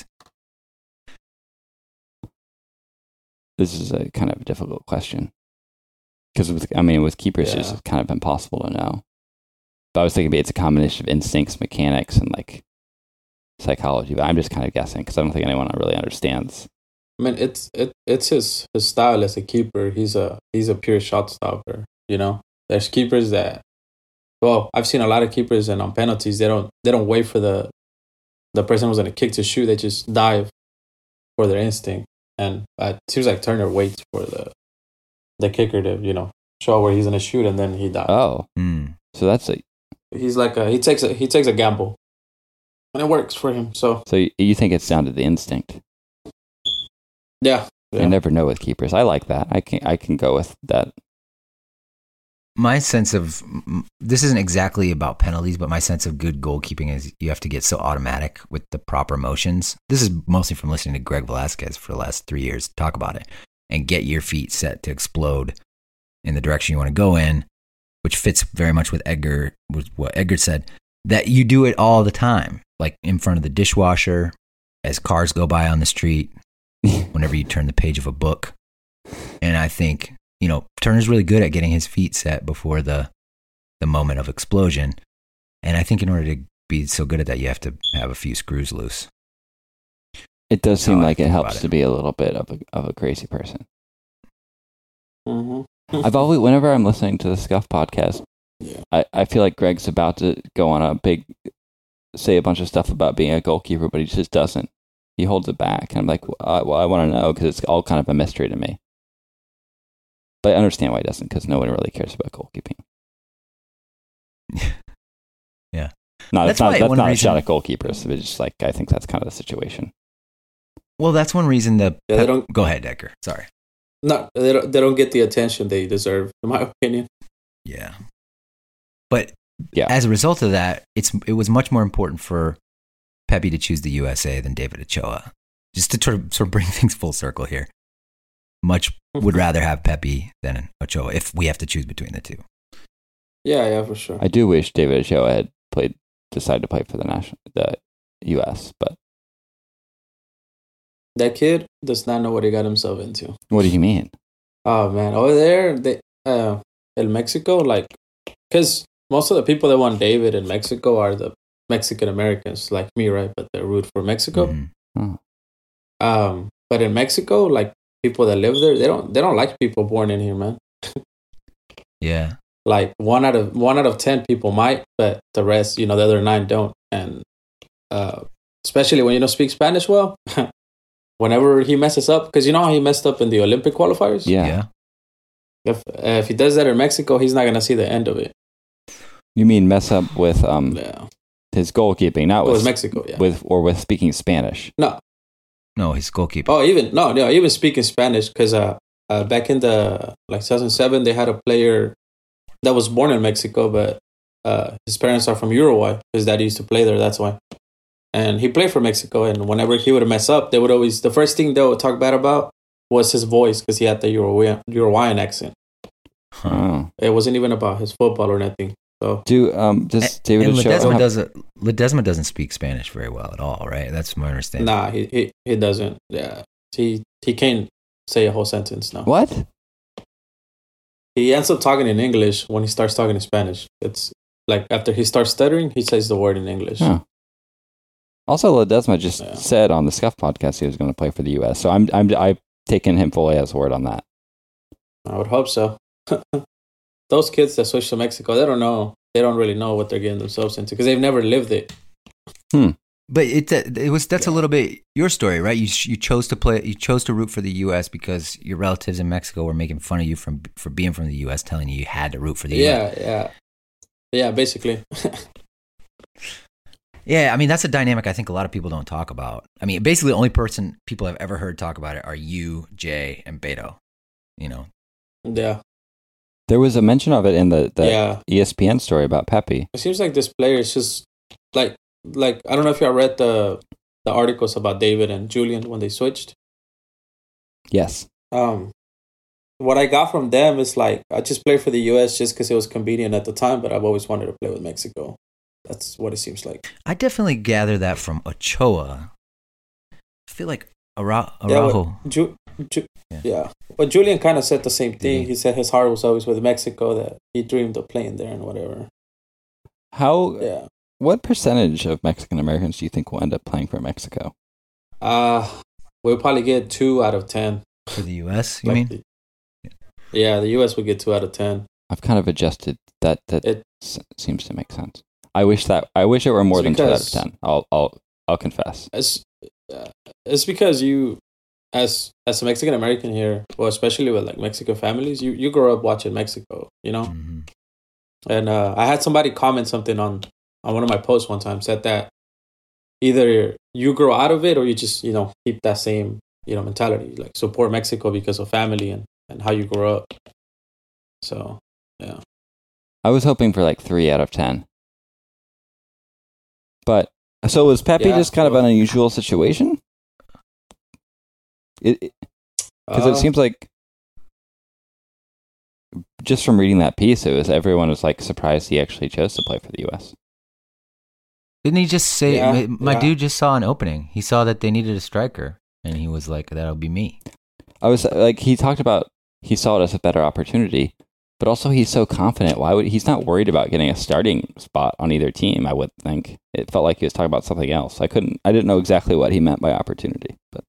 This is a kind of difficult question because with I mean with keepers yeah. it's kind of impossible to know. But I was thinking maybe it's a combination of instincts, mechanics, and like psychology. But I'm just kind of guessing because I don't think anyone really understands. I mean, it's it it's his his style as a keeper. He's a he's a pure shot stopper. You know, there's keepers that. Well, I've seen a lot of keepers, and on penalties, they don't they don't wait for the the person who's going to kick to shoot. They just dive for their instinct. And uh, it seems like Turner waits for the the kicker to, you know, show where he's gonna shoot, and then he dives. Oh, mm. so that's a he's like a he takes a he takes a gamble. and it works for him. So, So you, you think it's down to the instinct? yeah. yeah. I never know with keepers. I like that. I can I can go with that. My sense of this isn't exactly about penalties, but my sense of good goalkeeping is you have to get so automatic with the proper motions. This is mostly from listening to Greg Velasquez for the last three years talk about it, and get your feet set to explode in the direction you want to go in, which fits very much with Edgar, with what Edgar said, that you do it all the time, like in front of the dishwasher, as cars go by on the street, whenever you turn the page of a book. And I think, you know, Turner's really good at getting his feet set before the the moment of explosion. And I think in order to be so good at that, you have to have a few screws loose. It does seem how I like it think helps about to it. be a little bit of a of a crazy person. Mhm. I've always, whenever I'm listening to the Scuff podcast, Yeah. I, I feel like Greg's about to go on a big, say a bunch of stuff about being a goalkeeper, but he just doesn't. He holds it back. And I'm like, well, I, well, I want to know because it's all kind of a mystery to me. But I understand why he doesn't, because no one really cares about goalkeeping. Yeah. No, That's that's not, why that's one not a reason- shot at goalkeepers. It's just like, I think that's kind of the situation. Well, that's one reason the Yeah, they Pep- don't- go ahead, Edgar. Sorry. No, they don't, they don't get the attention they deserve, in my opinion. Yeah. But Yeah. as a result of that, it's it was much more important for Pepe to choose the U S A than David Ochoa. Just to sort of, sort of bring things full circle here. Much would rather have Pepe than Ochoa if we have to choose between the two. Yeah, yeah, for sure. I do wish David Ochoa had played, decided to play for the national, the U S, but That kid does not know what he got himself into. what do you mean? Oh man, over there, they, uh, in Mexico, like, because most of the people that want David in Mexico are the Mexican Americans, like me, right? But they root for Mexico. Mhm. Oh. Um, but in Mexico, like people that live there, they don't they don't like people born in here, man. Yeah. Like one out of one out of ten people might, but the rest, you know, the other nine don't. And uh, especially when you don't speak Spanish well, whenever he messes up, because you know how he messed up in the Olympic qualifiers. Yeah. Yeah. If uh, if he does that in Mexico, he's not gonna see the end of it. You mean mess up with um Yeah, his goalkeeping, not it was with Mexico. Yeah. with or with speaking Spanish? No. No, his goalkeeper. Oh, even no, no, even speaking Spanish, because uh, uh, back in the like two thousand seven, they had a player that was born in Mexico, but uh, his parents are from Uruguay. His dad used to play there. That's why. And he played for Mexico. And whenever he would mess up, they would always the first thing they would talk bad about was his voice because he had the Uruguayan, Uruguayan accent. Huh. Oh. It wasn't even about his football or nothing. So Do um does And, David and Ochoa Ledesma have- doesn't Ledesma doesn't speak Spanish very well at all, right? That's my understanding. nah, he, he he doesn't. Yeah, he he can't say a whole sentence now. what? He ends up talking in English when he starts talking in Spanish. It's like after he starts stuttering, he says the word in English. Huh. Also, Ledesma just Yeah. said on the Scuff podcast he was going to play for the U S. So I'm I'm I've taken him fully as word on that. I would hope so. Those kids that switch to Mexico, they don't know. They don't really know what they're getting themselves into because they've never lived it. But it it was that's a little bit your story, right? You you chose to play, you chose to root for the U S because your relatives in Mexico were making fun of you from for being from the U S, telling you you had to root for the U S. Yeah, yeah, yeah. Basically, Yeah, I mean that's a dynamic I think a lot of people don't talk about. I mean, basically the only person people have ever heard talk about it are you, Jay, and Beto. You know, yeah, There was a mention of it in the, the yeah. E S P N story about Pepe. It seems like this player is just like like I don't know if y'all read the the articles about David and Julian when they switched. Yes. Um, what I got from them is like I just played for the U S just because it was convenient at the time, but I've always wanted to play with Mexico. That's what it seems like. I definitely gather that from Ochoa. I feel like Ara- Yeah, Araujo. but Ju- Ju- Yeah. yeah. But Julian kind of said the same thing. he? He said his heart was always with Mexico, that he dreamed of playing there and whatever. How? Yeah. What percentage of Mexican Americans do you think will end up playing for Mexico? Uh, we'll probably get two out of ten. For the U S, you Like mean? the- yeah, the U S would get two out of ten. I've kind of adjusted that. That It- s- seems to make sense. I wish that. I wish it were more It's than two out of because- ten. I'll. I'll. I'll confess. It's, uh, it's because you, as as a Mexican American here, well, especially with like Mexican families, you, you grow up watching Mexico, you know? Mhm. And uh, I had somebody comment something on, on one of my posts one time, said that either you grow out of it or you just, you know, keep that same, you know, mentality, like support Mexico because of family and, and how you grew up. So, yeah. I was hoping for like three out of ten. But, so was Pepe Yeah, just kind of well- an unusual situation? It, because it Uh, seems like just from reading that piece, it was everyone was like surprised he actually chose to play for the U S. Didn't he just say, Yeah, my, my yeah. dude just saw an opening. He saw that they needed a striker, and he was like, that'll be me. I was like, he talked about he saw it as a better opportunity, but also he's so confident. Why would he's not worried about getting a starting spot on either team? I would think it felt like he was talking about something else. I couldn't, I didn't know exactly what he meant by opportunity, but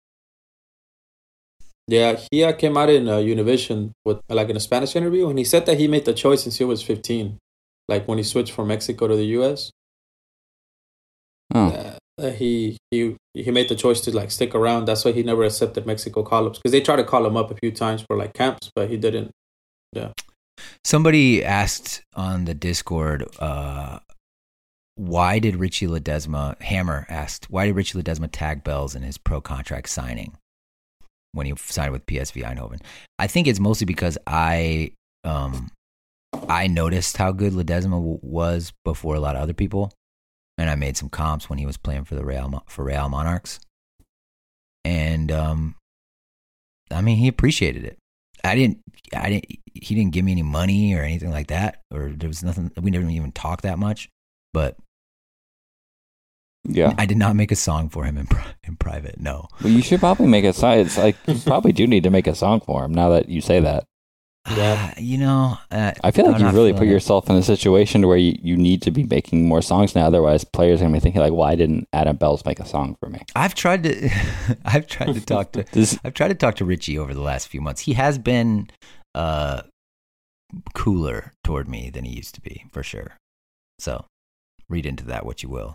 Yeah, he uh, came out in uh, Univision with like in a Spanish interview, and he said that he made the choice since he was fifteen, like when he switched from Mexico to the U S. oh, Uh, uh, he he he made the choice to like stick around. That's why he never accepted Mexico call-ups because they tried to call him up a few times for like camps, but he didn't. Yeah. Somebody asked on the Discord, uh, why did Richie Ledesma, Hammer asked, why did Richie Ledesma tag Bells in his pro contract signing when he signed with P S V Eindhoven? I think it's mostly because I um, I noticed how good Ledesma w- was before a lot of other people, and I made some comps when he was playing for the Real Mo- for Real Monarchs, and um, I mean he appreciated it. I didn't. I didn't. He didn't give me any money or anything like that, or there was nothing. We didn't even talk that much. But yeah. I did not make a song for him in pri- in private. No. Well, you should probably make a song. It's like you probably do need to make a song for him now that you say that. Yeah. Uh, you know, uh, I feel like I'm you not really feeling put it. yourself in a situation where you, you need to be making more songs now. Otherwise, players are going to be thinking like, why didn't Adam Bells make a song for me? I've tried to. I've tried to talk to. This, I've tried to talk to Richie over the last few months. He has been uh, cooler toward me than he used to be, for sure. So, read into that what you will.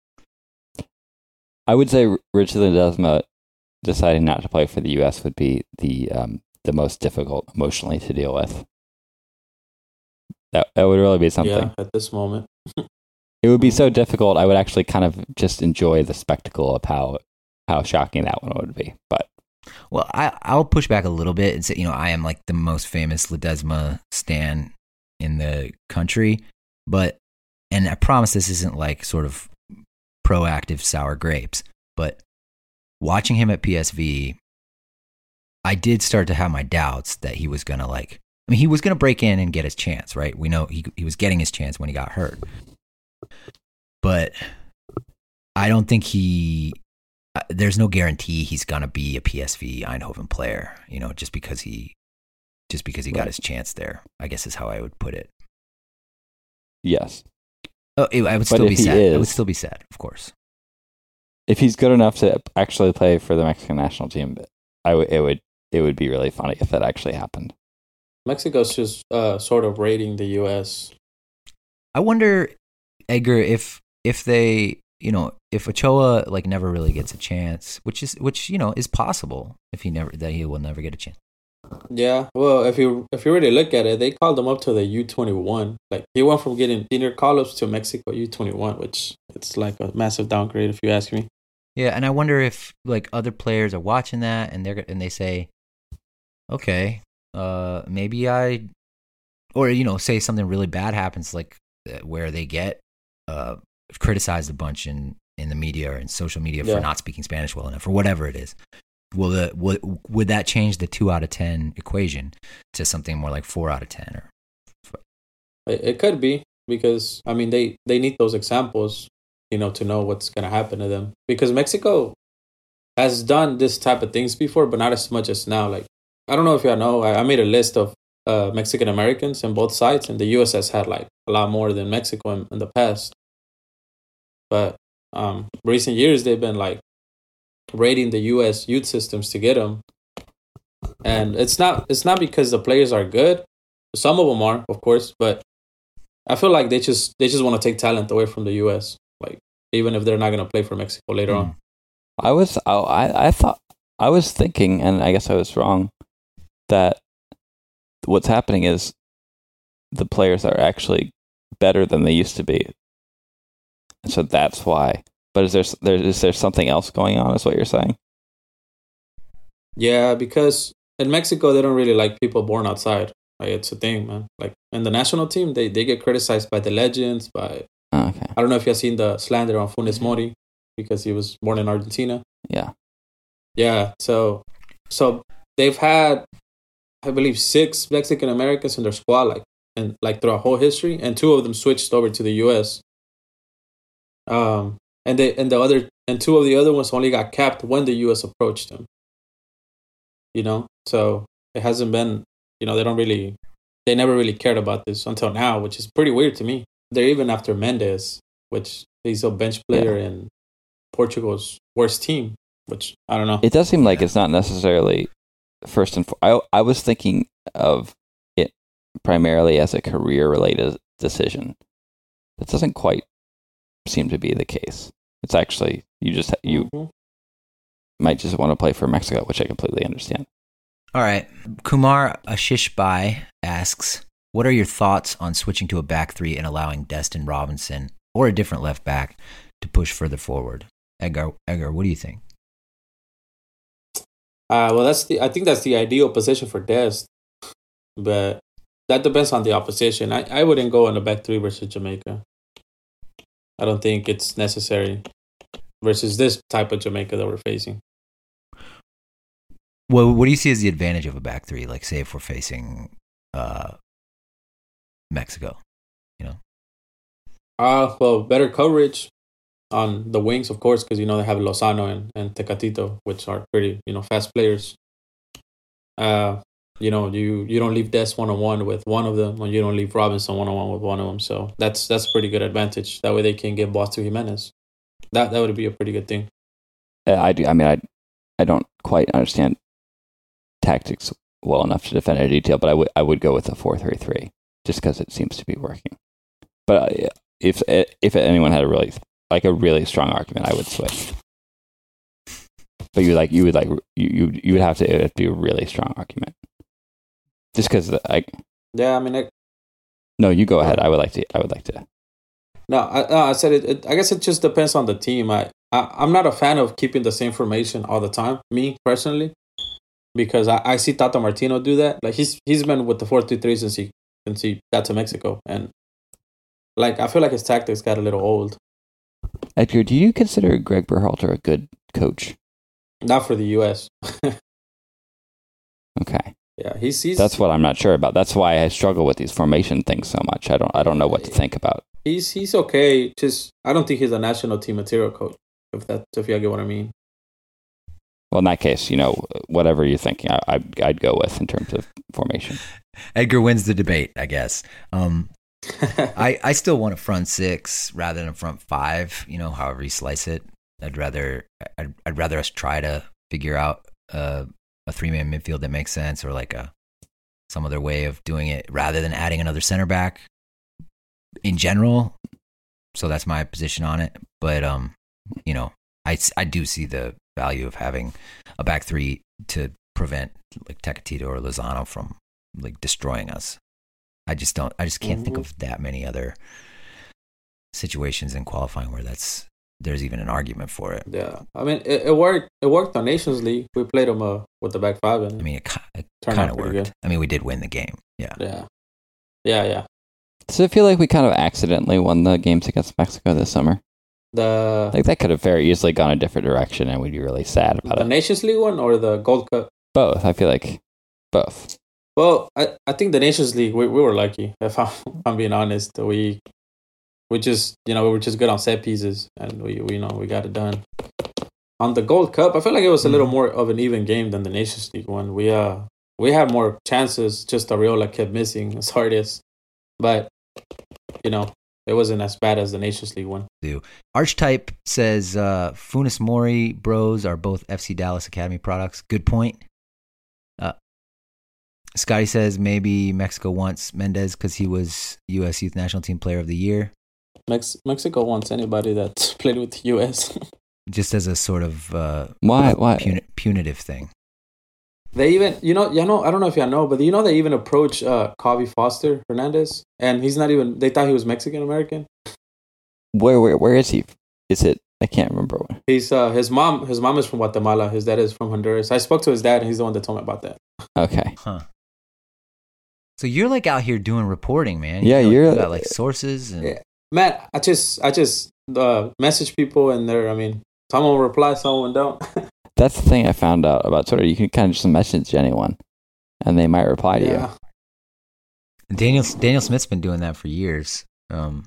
I would say Richie Ledesma deciding not to play for the U S would be the um, the most difficult emotionally to deal with. That that would really be something. Yeah, at this moment. It would be so difficult. I would actually kind of just enjoy the spectacle of how how shocking that one would be. But Well, I I'll push back a little bit and say, you know, I am like the most famous Ledesma stan in the country, but and I promise this isn't like sort of proactive sour grapes, but watching him at P S V, I did start to have my doubts that he was gonna like. I mean, he was gonna break in and get his chance, right? We know he he was getting his chance when he got hurt, but I don't think he. Uh, there's no guarantee he's gonna be a P S V Eindhoven player, you know, just because he, just because he got Right. his chance there. I guess is how I would put it. yes, Oh, it, I would But still if be he sad. I would is- still be sad, of course. if he's good enough to actually play for the Mexican national team, I w- it would it would be really funny if that actually happened. Mexico's just uh, sort of raiding the U S. I wonder, Edgar, if if they, you know, if Ochoa like never really gets a chance, which is which you know is possible if he never that he will never get a chance. Yeah, well, if you if you really look at it, they called him up to the U twenty-one. Like he went from getting senior call-ups to Mexico U twenty-one, which it's like a massive downgrade if you ask me. Yeah, and I wonder if like other players are watching that and they're and they say, okay, uh, maybe I, or you know, say something really bad happens, like uh, where they get uh, criticized a bunch in in the media or in social media Yeah. for not speaking Spanish well enough or whatever it is. Will the would, would that change the two out of ten equation to something more like four out of ten? Or It, it could be because I mean they they need those examples, you know, to know what's gonna happen to them. Because Mexico has done this type of things before, but not as much as now. Like I don't know if y'all know, I, I made a list of uh, Mexican Americans in both sides, and the U S has had like a lot more than Mexico in, in the past. But um, recent years they've been like raiding the U S youth systems to get them, and it's not it's not because the players are good. Some of them are, of course, but I feel like they just they just want to take talent away from the U S. Like even if they're not going to play for Mexico later on. I was I I I thought I was thinking, and I guess I was wrong, that what's happening is the players are actually better than they used to be, and so that's why But is there, there is there something else going on? Is what you're saying? Yeah, because in Mexico they don't really like people born outside. Like, it's a thing, man. Like in the national team, they, they get criticized by the legends. By oh, okay. I don't know if you've seen the slander on Funes Mori because he was born in Argentina. Yeah, yeah. So so they've had, I believe, six Mexican Americans in their squad, like and like throughout whole history, and two of them switched over to the U S. Um, and they and the other and two of the other ones only got capped when the U S approached them. You know, so it hasn't been, you know, they don't really, they never really cared about this until now, which is pretty weird to me. They're even after Mendes, which he's a bench player yeah. in Portugal's worst team, which I don't know. It does seem like it's not necessarily first and foremost. I, I was thinking of it primarily as a career-related decision. That doesn't quite seem to be the case. It's actually, you just, you mm-hmm. might just want to play for Mexico, which I completely understand. All right. Kumar Ashishbai asks, what are your thoughts on switching to a back three and allowing Destin Robinson or a different left back to push further forward? Edgar, Edgar, what do you think? Uh, well, that's the. I think that's the ideal position for Dest, but that depends on the opposition. I, I wouldn't go on the back three versus Jamaica. I don't think it's necessary versus this type of Jamaica that we're facing. Well, what do you see as the advantage of a back three? Like, say, if we're facing uh, Mexico, you know? Uh, well, better coverage on the wings, of course, because, you know, they have Lozano and, and Tecatito, which are pretty, you know, fast players. Uh, you know, you, you don't leave Des one-on-one with one of them, or you don't leave Robinson one-on-one with one of them. So that's that's a pretty good advantage. That way they can get balls to Jimenez. That that would be a pretty good thing. Yeah, I do. I mean, I I don't quite understand tactics well enough to defend it in detail, but I would I would go with a four three three just because it seems to be working. But uh, if if anyone had a really like a really strong argument, I would switch. But you like you would like you you, you would have to it would be a really strong argument. Just because I yeah, I mean, I, no, you go ahead. I would like to. I would like to. No, I, no, I said it, it. I guess it just depends on the team. I, I I'm not a fan of keeping the same formation all the time. Me personally. Because I, I see Tata Martino do that. Like he's he's been with the four three three since he since he got to Mexico, and like I feel like his tactics got a little old. Edgar, do you consider Greg Berhalter a good coach? Not for the U S. Okay. Yeah, he's, he's that's what I'm not sure about. That's why I struggle with these formation things so much. I don't I don't know what to think about. He's he's okay. Just I don't think he's a national team material coach. If that if you get what I mean. Well, in that case, you know, whatever you're thinking, I, I'd, I'd go with in terms of formation. Edgar wins the debate, I guess. Um, I I still want a front six rather than a front five. You know, however you slice it. I'd rather I'd, I'd rather us try to figure out a, a three man midfield that makes sense, or like a some other way of doing it, rather than adding another center back. In general, so that's my position on it. But um, you know, I I do see the value of having a back three to prevent like Tecatito or Lozano from like destroying us. I just don't. I just can't mm-hmm. think of that many other situations in qualifying where that's there's even an argument for it. Yeah, I mean it, it worked. It worked on Nations League. We played them uh, with the back five, and I mean it, it kind of worked. Good. I mean we did win the game. Yeah. Yeah. Yeah. Yeah. Does it feel like we kind of accidentally won the games against Mexico this summer? The like that could have very easily gone a different direction, and we'd be really sad about the it. The Nations League one or the Gold Cup? Both. I feel like both. Well, I, I think the Nations League we, we were lucky. If I'm, if I'm being honest, we we just you know we were just good on set pieces, and we, we you know we got it done. On the Gold Cup, I feel like it was a little more of an even game than the Nations League one. We uh we had more chances. Just Arriola kept missing as hard as, but you know. It wasn't as bad as the Nations League one. Archetype says uh, Funes Mori bros are both F C Dallas Academy products. Good point. Uh, Scotty says maybe Mexico wants Mendes because he was U S Youth National Team Player of the Year. Mex- Mexico wants anybody that's played with the U S Just as a sort of uh, why why puni- punitive thing. They even, you know, you know, I don't know if y'all know, but you know they even approached uh, Javi Foster Hernandez, and he's not even. They thought he was Mexican American. Where where where is he? Is it I can't remember what. He's uh his mom his mom is from Guatemala. His dad is from Honduras. I spoke to his dad, and he's the one that told me about that. Okay. Huh. So you're like out here doing reporting, man. Yeah, you know, you're you got like sources and Yeah. Matt, I just I just uh, message people, and they're I mean, someone will reply, someone don't. That's the thing I found out about Twitter. You can kind of just message anyone, and they might reply to yeah. you. Daniel Daniel Smith's been doing that for years. Um,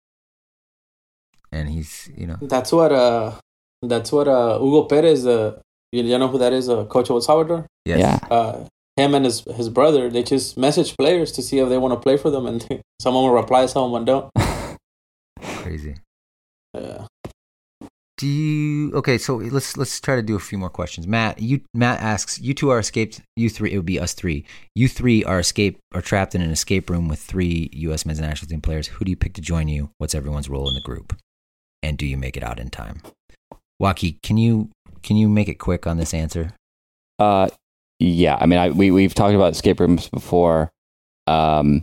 and he's, you know, That's what uh that's what uh Hugo Perez, uh you, you know who that is, uh, coach of El Salvador? yes. Yeah. Uh him and his his brother, they just message players to see if they want to play for them, and they, someone will reply, someone don't. Crazy. Yeah. Do you okay? So let's let's try to do a few more questions. Matt, you Matt asks, you two are escaped. You three, it would be us three. You three are escape are trapped in an escape room with three U S men's national team players. Who do you pick to join you? What's everyone's role in the group? And do you make it out in time? Waki, can you can you make it quick on this answer? Uh, yeah. I mean, I, we we've talked about escape rooms before. Um,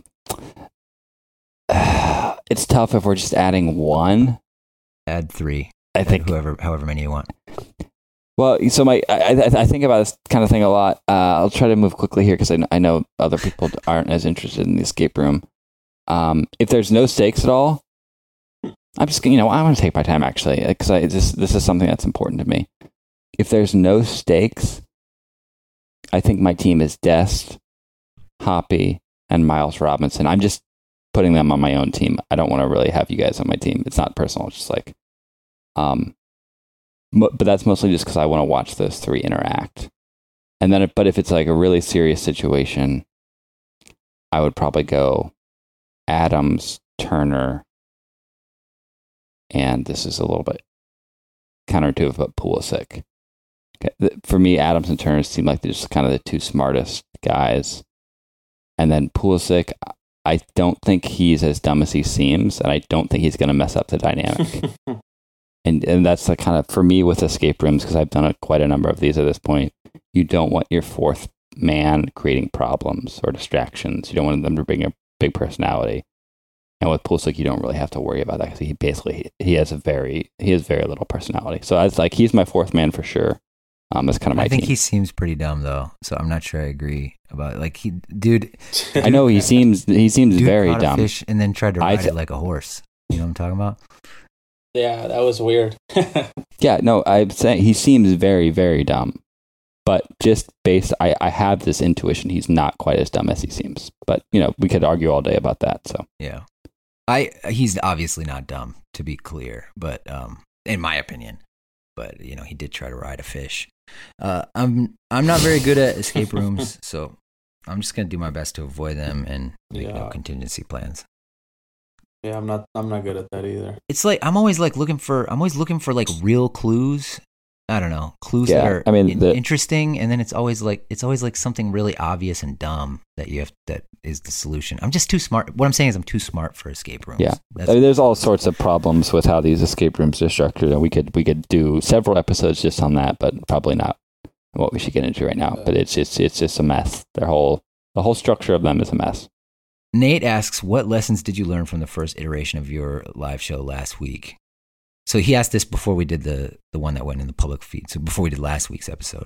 it's tough if we're just adding one. Add three. I think whoever, however many you want. Well, so my I, I, I think about this kind of thing a lot. Uh, I'll try to move quickly here because I, I know other people aren't as interested in the escape room. Um, if there's no stakes at all, I'm just you know I want to take my time actually because I this this is something that's important to me. If there's no stakes, I think my team is Dest, Hoppy, and Miles Robinson. I'm just putting them on my own team. I don't want to really have you guys on my team. It's not personal. It's just like. Um, but that's mostly just because I want to watch those three interact. And then, but if it's like a really serious situation, I would probably go Adams, Turner, and this is a little bit counterintuitive, but Pulisic. Okay. For me, Adams and Turner seem like they're just kind of the two smartest guys. And then Pulisic, I don't think he's as dumb as he seems, and I don't think he's going to mess up the dynamic. And and that's the kind of, for me with escape rooms, because I've done a, quite a number of these at this point, you don't want your fourth man creating problems or distractions. You don't want them to bring a big personality. And with Pulisic, you don't really have to worry about that because he basically, he has a very, he has very little personality. So it's like, he's my fourth man for sure. Um, that's kind of my I think team. he seems pretty dumb though, so I'm not sure I agree about like he, dude. I know he seems, he seems dude very caught a dumb. fish and then tried to I ride th- it like a horse. You know what I'm talking about? Yeah, that was weird. Yeah, no, I'm saying he seems very, very dumb. But just based, I, I have this intuition he's not quite as dumb as he seems. But, you know, we could argue all day about that. So Yeah. I he's obviously not dumb, to be clear, but um in my opinion. But, you know, he did try to ride a fish. Uh I'm I'm not very good at escape rooms, so I'm just going to do my best to avoid them and make Yeah. no contingency plans. Yeah, I'm not I'm not good at that either. It's like I'm always like looking for I'm always looking for like real clues. I don't know, clues Yeah, that are I mean, in- the- interesting, and then it's always like it's always like something really obvious and dumb that you have that is the solution. I'm just too smart. What I'm saying is I'm too smart for escape rooms. Yeah. That's, I mean, there's all sorts of problems with how these escape rooms are structured, and we could we could do several episodes just on that, but probably not what we should get into right now. But it's just it's just a mess. Their whole the whole structure of them is a mess. Nate asks, what lessons did you learn from the first iteration of your live show last week? So he asked this before we did the the one that went in the public feed. So before we did last week's episode.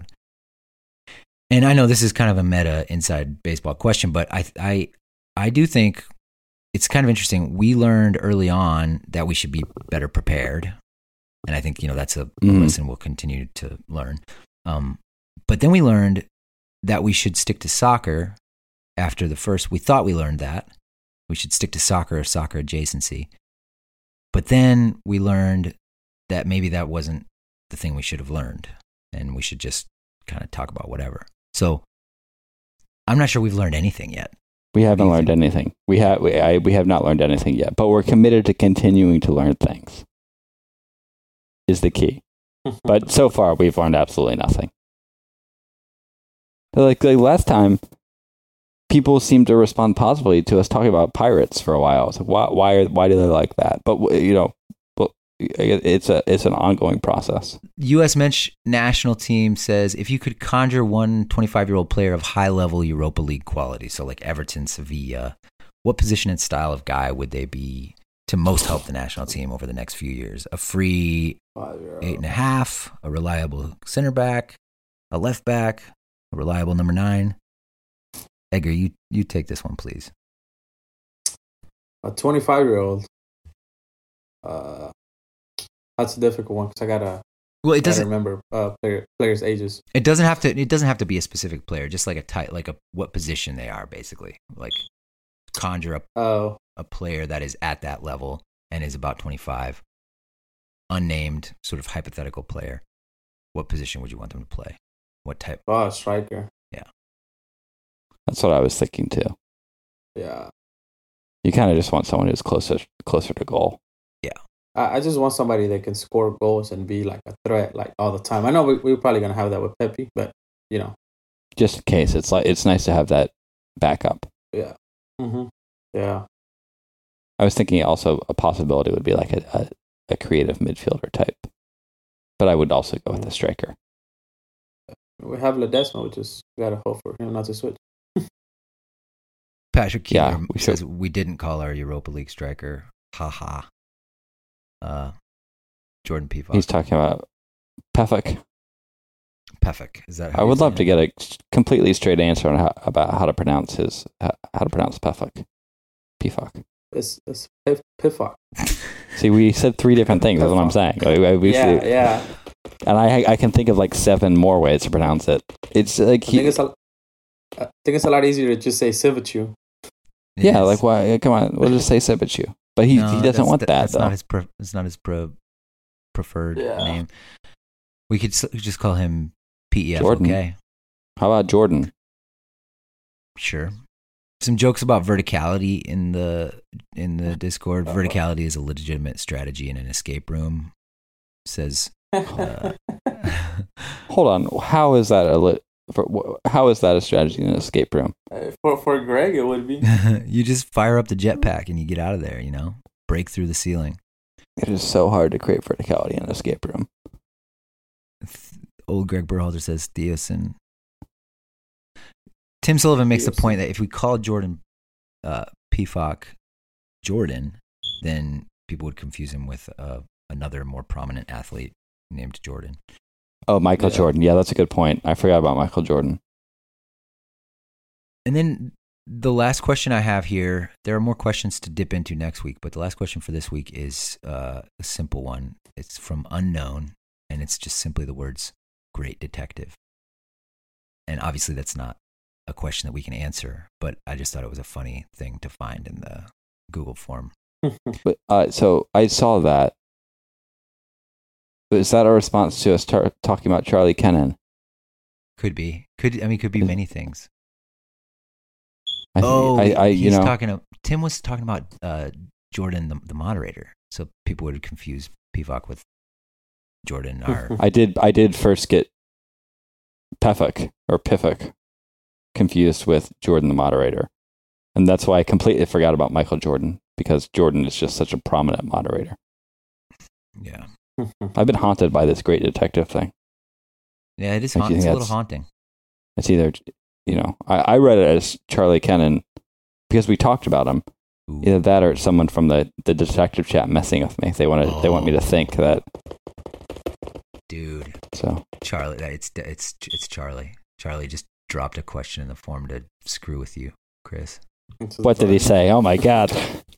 And I know this is kind of a meta inside baseball question, but I I I do think it's kind of interesting. We learned early on that we should be better prepared. And I think, you know, that's a, Mhm. a lesson we'll continue to learn. Um, but then we learned that we should stick to soccer after the first. We thought we learned that. We should stick to soccer or soccer adjacency. But then we learned that maybe that wasn't the thing we should have learned. And we should just kind of talk about whatever. So I'm not sure we've learned anything yet. We haven't you learned think? anything. We have we, I, we have not learned anything yet, but we're committed to continuing to learn things. Is the key. But so far, we've learned absolutely nothing. Like, like last time, people seemed to respond positively to us talking about pirates for a while. It's like, why, why, are, why do they like that? But you know, well, it's a it's an ongoing process. U S men's national team says if you could conjure one twenty-five-year-old player of high-level Europa League quality, so like Everton, Sevilla, what position and style of guy would they be to most help the national team over the next few years? A free twenty-five-year-old. Eight and a half, a reliable center back, a left back, a reliable number nine. Edgar, you, you take this one, please. A twenty-five-year-old. Uh, that's a difficult one because I gotta. Well, it doesn't remember uh, player, players' ages. It doesn't have to. It doesn't have to be a specific player. Just like a type, like a what position they are, basically. Like conjure up Oh, a player that is at that level and is about twenty-five, unnamed, sort of hypothetical player. What position would you want them to play? What type? oh, striker. Yeah, That's what I was thinking too. Yeah. You kind of just want someone who's closer closer to goal. I, I just want somebody that can score goals and be like a threat like all the time. I know we, we're probably going to have that with Pepe, but, you know. Just in case. It's like it's nice to have that backup. Yeah. Mm-hmm. Yeah. I was thinking also a possibility would be like a, a, a creative midfielder type. But I would also go with a striker. We have Ledesma, which is, we got to hope for him not to switch. Patrick Keeler Yeah, we says should- we didn't call our Europa League striker. Ha ha. Uh, Jordan Pivot. He's talking about Pefek. Pefek. Is that? How I you're would love to saying it? get a completely straight answer on how, about how to pronounce his how, how to pronounce Pefek. Pefek. It's, it's Pif- Pifok. See, we said three different things. That's what I'm saying. Like, we- we- Yeah, yeah. And I I can think of like seven more ways to pronounce it. It's like I think he, it's a, I think it's a lot easier to just say Sivachu. yeah, Yes. like why? Come on, we'll just say Sibichu. But he No, he doesn't that's- want that That's though. not his. Pre- it's not his pro- preferred Yeah. name. We could s- just call him P E F. Jordan. Okay, How about Jordan? sure. Some jokes about verticality in the in the Discord. Verticality is a legitimate strategy in an escape room. Says. Uh, Hold on, how is that a lit? For, wh- how is that a strategy in an escape room? for for Greg, it would be. you just fire up the jetpack and you get out of there. You know, break through the ceiling. It is so hard to create verticality in an escape room. Old Greg Berhalter says Theosin. Tim Sullivan makes the Theosin. point that if we call Jordan uh, Pifok Jordan, then people would confuse him with uh, another more prominent athlete named Jordan. Oh, Michael Yeah. Jordan. Yeah, that's a good point. I forgot about Michael Jordan. And then the last question I have here, there are more questions to dip into next week, but the last question for this week is uh, a simple one. It's from Unknown, and it's just simply the words great detective. And obviously that's not a question that we can answer, but I just thought it was a funny thing to find in the Google form. But uh, so I saw that. Is that a response to us tar- talking about Charlie Kennan? Could be. Could I mean could be many things. I, think- Oh, I, I you he's know, talking. To, Tim was talking about uh, Jordan, the, the moderator. So people would confuse Pivok with Jordan. Our I did. I did first get Pefek or Pifek confused with Jordan, the moderator, and that's why I completely forgot about Michael Jordan because Jordan is just such a prominent moderator. yeah, I've been haunted by this great detective thing. yeah. It is. Like, Haunt, you it's think a little that's- haunting. It's either, you know, I, I read it as Charlie Kennan because we talked about him. Ooh. Either that or it's someone from the, the detective chat messing with me. They want to they want me to think that. Dude, So Charlie. It's it's it's Charlie. Charlie just dropped a question in the form to screw with you, Chris. what did he say? Oh my god,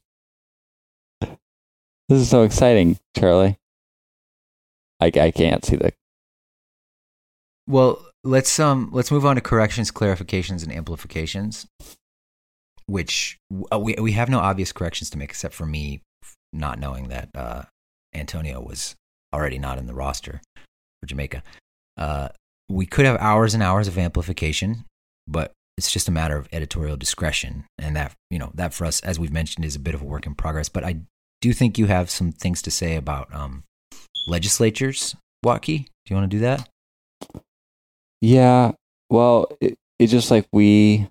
this is so exciting, Charlie. I I can't see the. Well, let's um let's move on to corrections, clarifications, and amplifications. Which uh, we we have no obvious corrections to make, except for me not knowing that uh, Antonio was already not in the roster for Jamaica. Uh, we could have hours and hours of amplification, but it's just a matter of editorial discretion, and that you know that for us, as we've mentioned, is a bit of a work in progress. But I do think you have some things to say about um, legislatures, Watkey. Do you want to do that? Yeah, well, it, it's just like we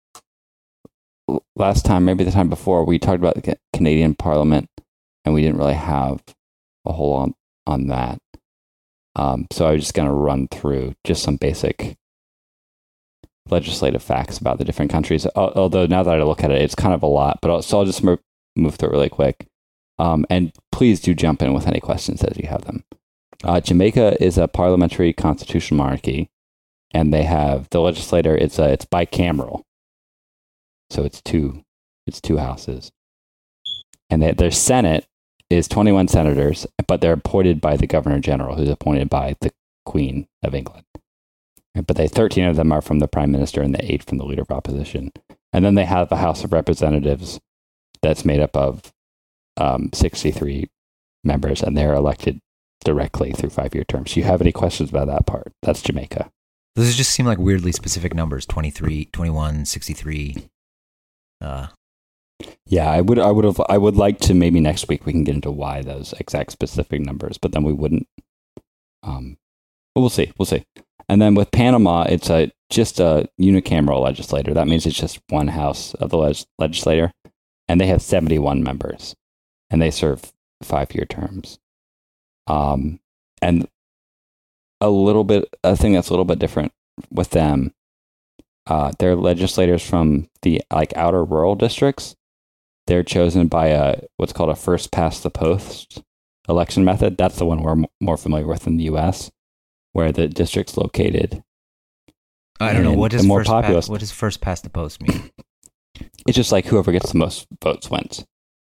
last time, maybe the time before, we talked about the Ca- Canadian Parliament, and we didn't really have a whole lot on, on that. Um, so I was just going to run through just some basic legislative facts about the different countries. Al- Although now that I look at it, it's kind of a lot, but I'll, so I'll just mo- move through it really quick. Um, and please do jump in with any questions as you have them. Uh, Jamaica is a parliamentary constitutional monarchy, and they have the legislator. It's a, it's bicameral, so it's two it's two houses, and they, their Senate is twenty-one senators, but they're appointed by the Governor General, who's appointed by the Queen of England. But they thirteen of them are from the Prime Minister, and the eight from the Leader of Opposition. And then they have a House of Representatives that's made up of um, sixty-three members, and they're elected directly through five-year terms. Do you have any questions about that part? That's Jamaica. Those just seem like weirdly specific numbers, twenty-three, twenty-one, sixty-three. Uh, yeah, I would I would have I would like to maybe next week we can get into why those exact specific numbers, but then we wouldn't. Um, but we'll see. We'll see. And then with Panama, it's a just a unicameral legislator. That means it's just one house of the leg- legislator, and they have seventy-one members, and they serve five-year terms. Um, and a little bit, a thing that's a little bit different with them, uh, they're legislators from the like outer rural districts. They're chosen by a what's called a first past the post election method. That's the one we're m- more familiar with in the U S, where the district's located. I don't know what does more first populous. Pa- what does first past the post mean? It's just like whoever gets the most votes wins.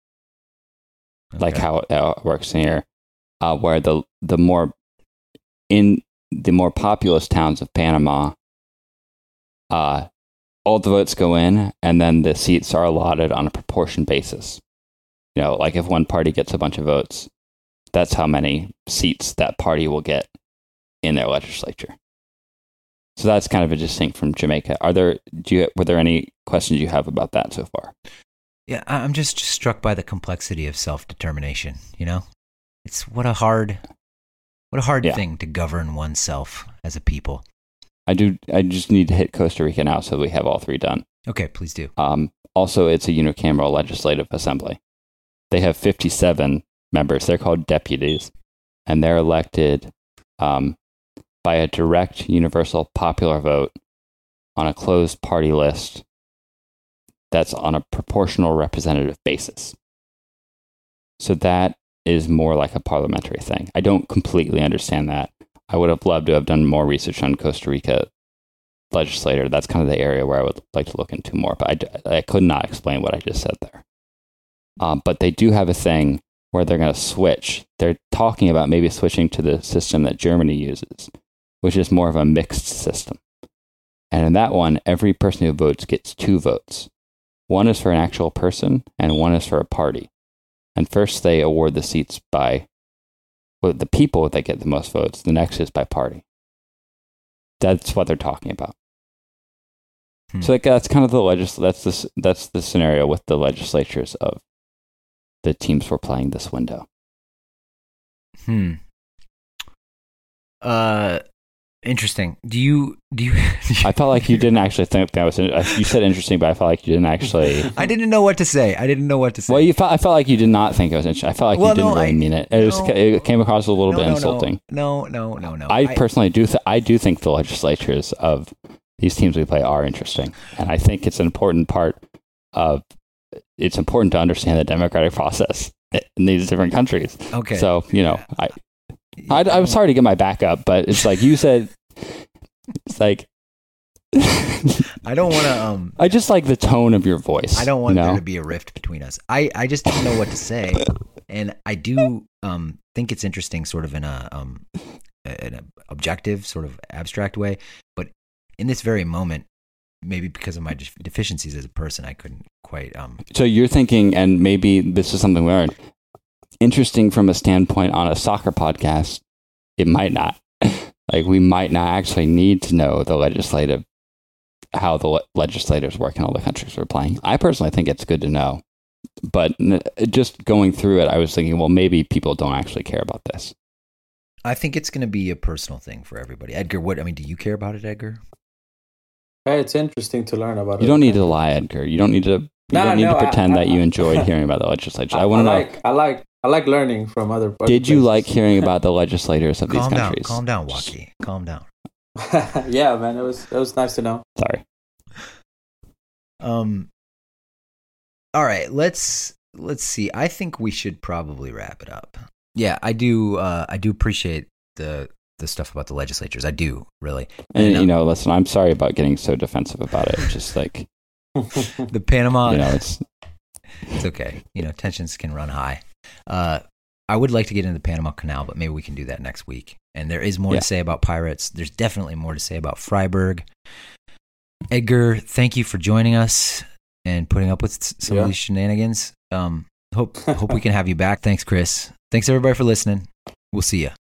Okay. Like how it, how it works here, uh, where the the more in the more populous towns of Panama, uh, all the votes go in, and then the seats are allotted on a proportion basis. You know, like if one party gets a bunch of votes, that's how many seats that party will get in their legislature. So that's kind of a distinct from Jamaica. Are there? Do you? Were there any questions you have about that so far? Yeah, I- I'm just struck by the complexity of self-determination, you know? It's what a hard what a hard Yeah. thing to govern oneself as a people. I do. I just need to hit Costa Rica now, so we have all three done. Okay, please do. Um, also, it's a unicameral legislative assembly. They have fifty-seven members. They're called deputies, and they're elected um, by a direct universal popular vote on a closed party list that's on a proportional representative basis. So that is more like a parliamentary thing. I don't completely understand that. I would have loved to have done more research on Costa Rica legislator. That's kind of the area where I would like to look into more, but I, I could not explain what I just said there. Um, but they do have a thing where they're going to switch. They're talking about maybe switching to the system that Germany uses, which is more of a mixed system. And in that one, every person who votes gets two votes. One is for an actual person, and one is for a party. And first they award the seats by well, the people that get the most votes. The next is by party. That's what they're talking about. Hmm. So like, that's kind of the legis- That's the that's the scenario with the legislatures of the teams we're playing this window. Hmm. Uh, interesting. Do you do you? I felt like you didn't actually think that was. You said interesting, but I felt like you didn't actually. I didn't know what to say. I didn't know what to say. Well, you felt. I felt like you did not think it was interesting. I felt like well, you didn't no, really I, mean it. It, no, was, it came across a little no, bit no, insulting. No, no, no, no. I, I personally do. Th- I do think the legislatures of these teams we play are interesting, and I think it's an important part of. It's important to understand the democratic process in these different countries. Okay. So you know, I, I, I'm sorry to get my back up, but it's like you said. It's like I don't want to. Um, I just like the tone of your voice. I don't want you know? there to be a rift between us. I, I just don't know what to say, and I do um, think it's interesting, sort of in a um, an objective, sort of abstract way. But in this very moment, maybe because of my deficiencies as a person, I couldn't quite. Um, so you're thinking, and maybe this is something we learned. Interesting from a standpoint on a soccer podcast, it might not. Like, we might not actually need to know the legislative, how the le- legislators work in all the countries we're playing. I personally think it's good to know. But n- just going through it, I was thinking, well, maybe people don't actually care about this. I think it's going to be a personal thing for everybody. Edgar, what, I mean, do you care about it, Edgar? Hey, it's interesting to learn about it. You don't need to lie, Edgar. You don't need to, you no, don't need no, to pretend I, that I, you enjoyed hearing about the legislature. I, I want to know. Like, I like I like learning from other. other Did you places. like hearing about the legislators of calm these down, countries? Calm down, Waki. Calm down. Yeah, man, it was it was nice to know. Sorry. Um. All right, let's let's see. I think we should probably wrap it up. Yeah, I do. Uh, I do appreciate the the stuff about the legislatures. I do really. And, and you know, listen, I'm sorry about getting so defensive about it. It's just like the Panama. You know, it's it's okay. You know, tensions can run high. Uh, I would like to get into the Panama Canal, but maybe we can do that next week. And there is more yeah. to say about Pirates. There's definitely more to say about Freiburg. Edgar, thank you for joining us and putting up with some yeah. of these shenanigans. Um, hope hope we can have you back. Thanks, Chris. Thanks everybody for listening. We'll see you.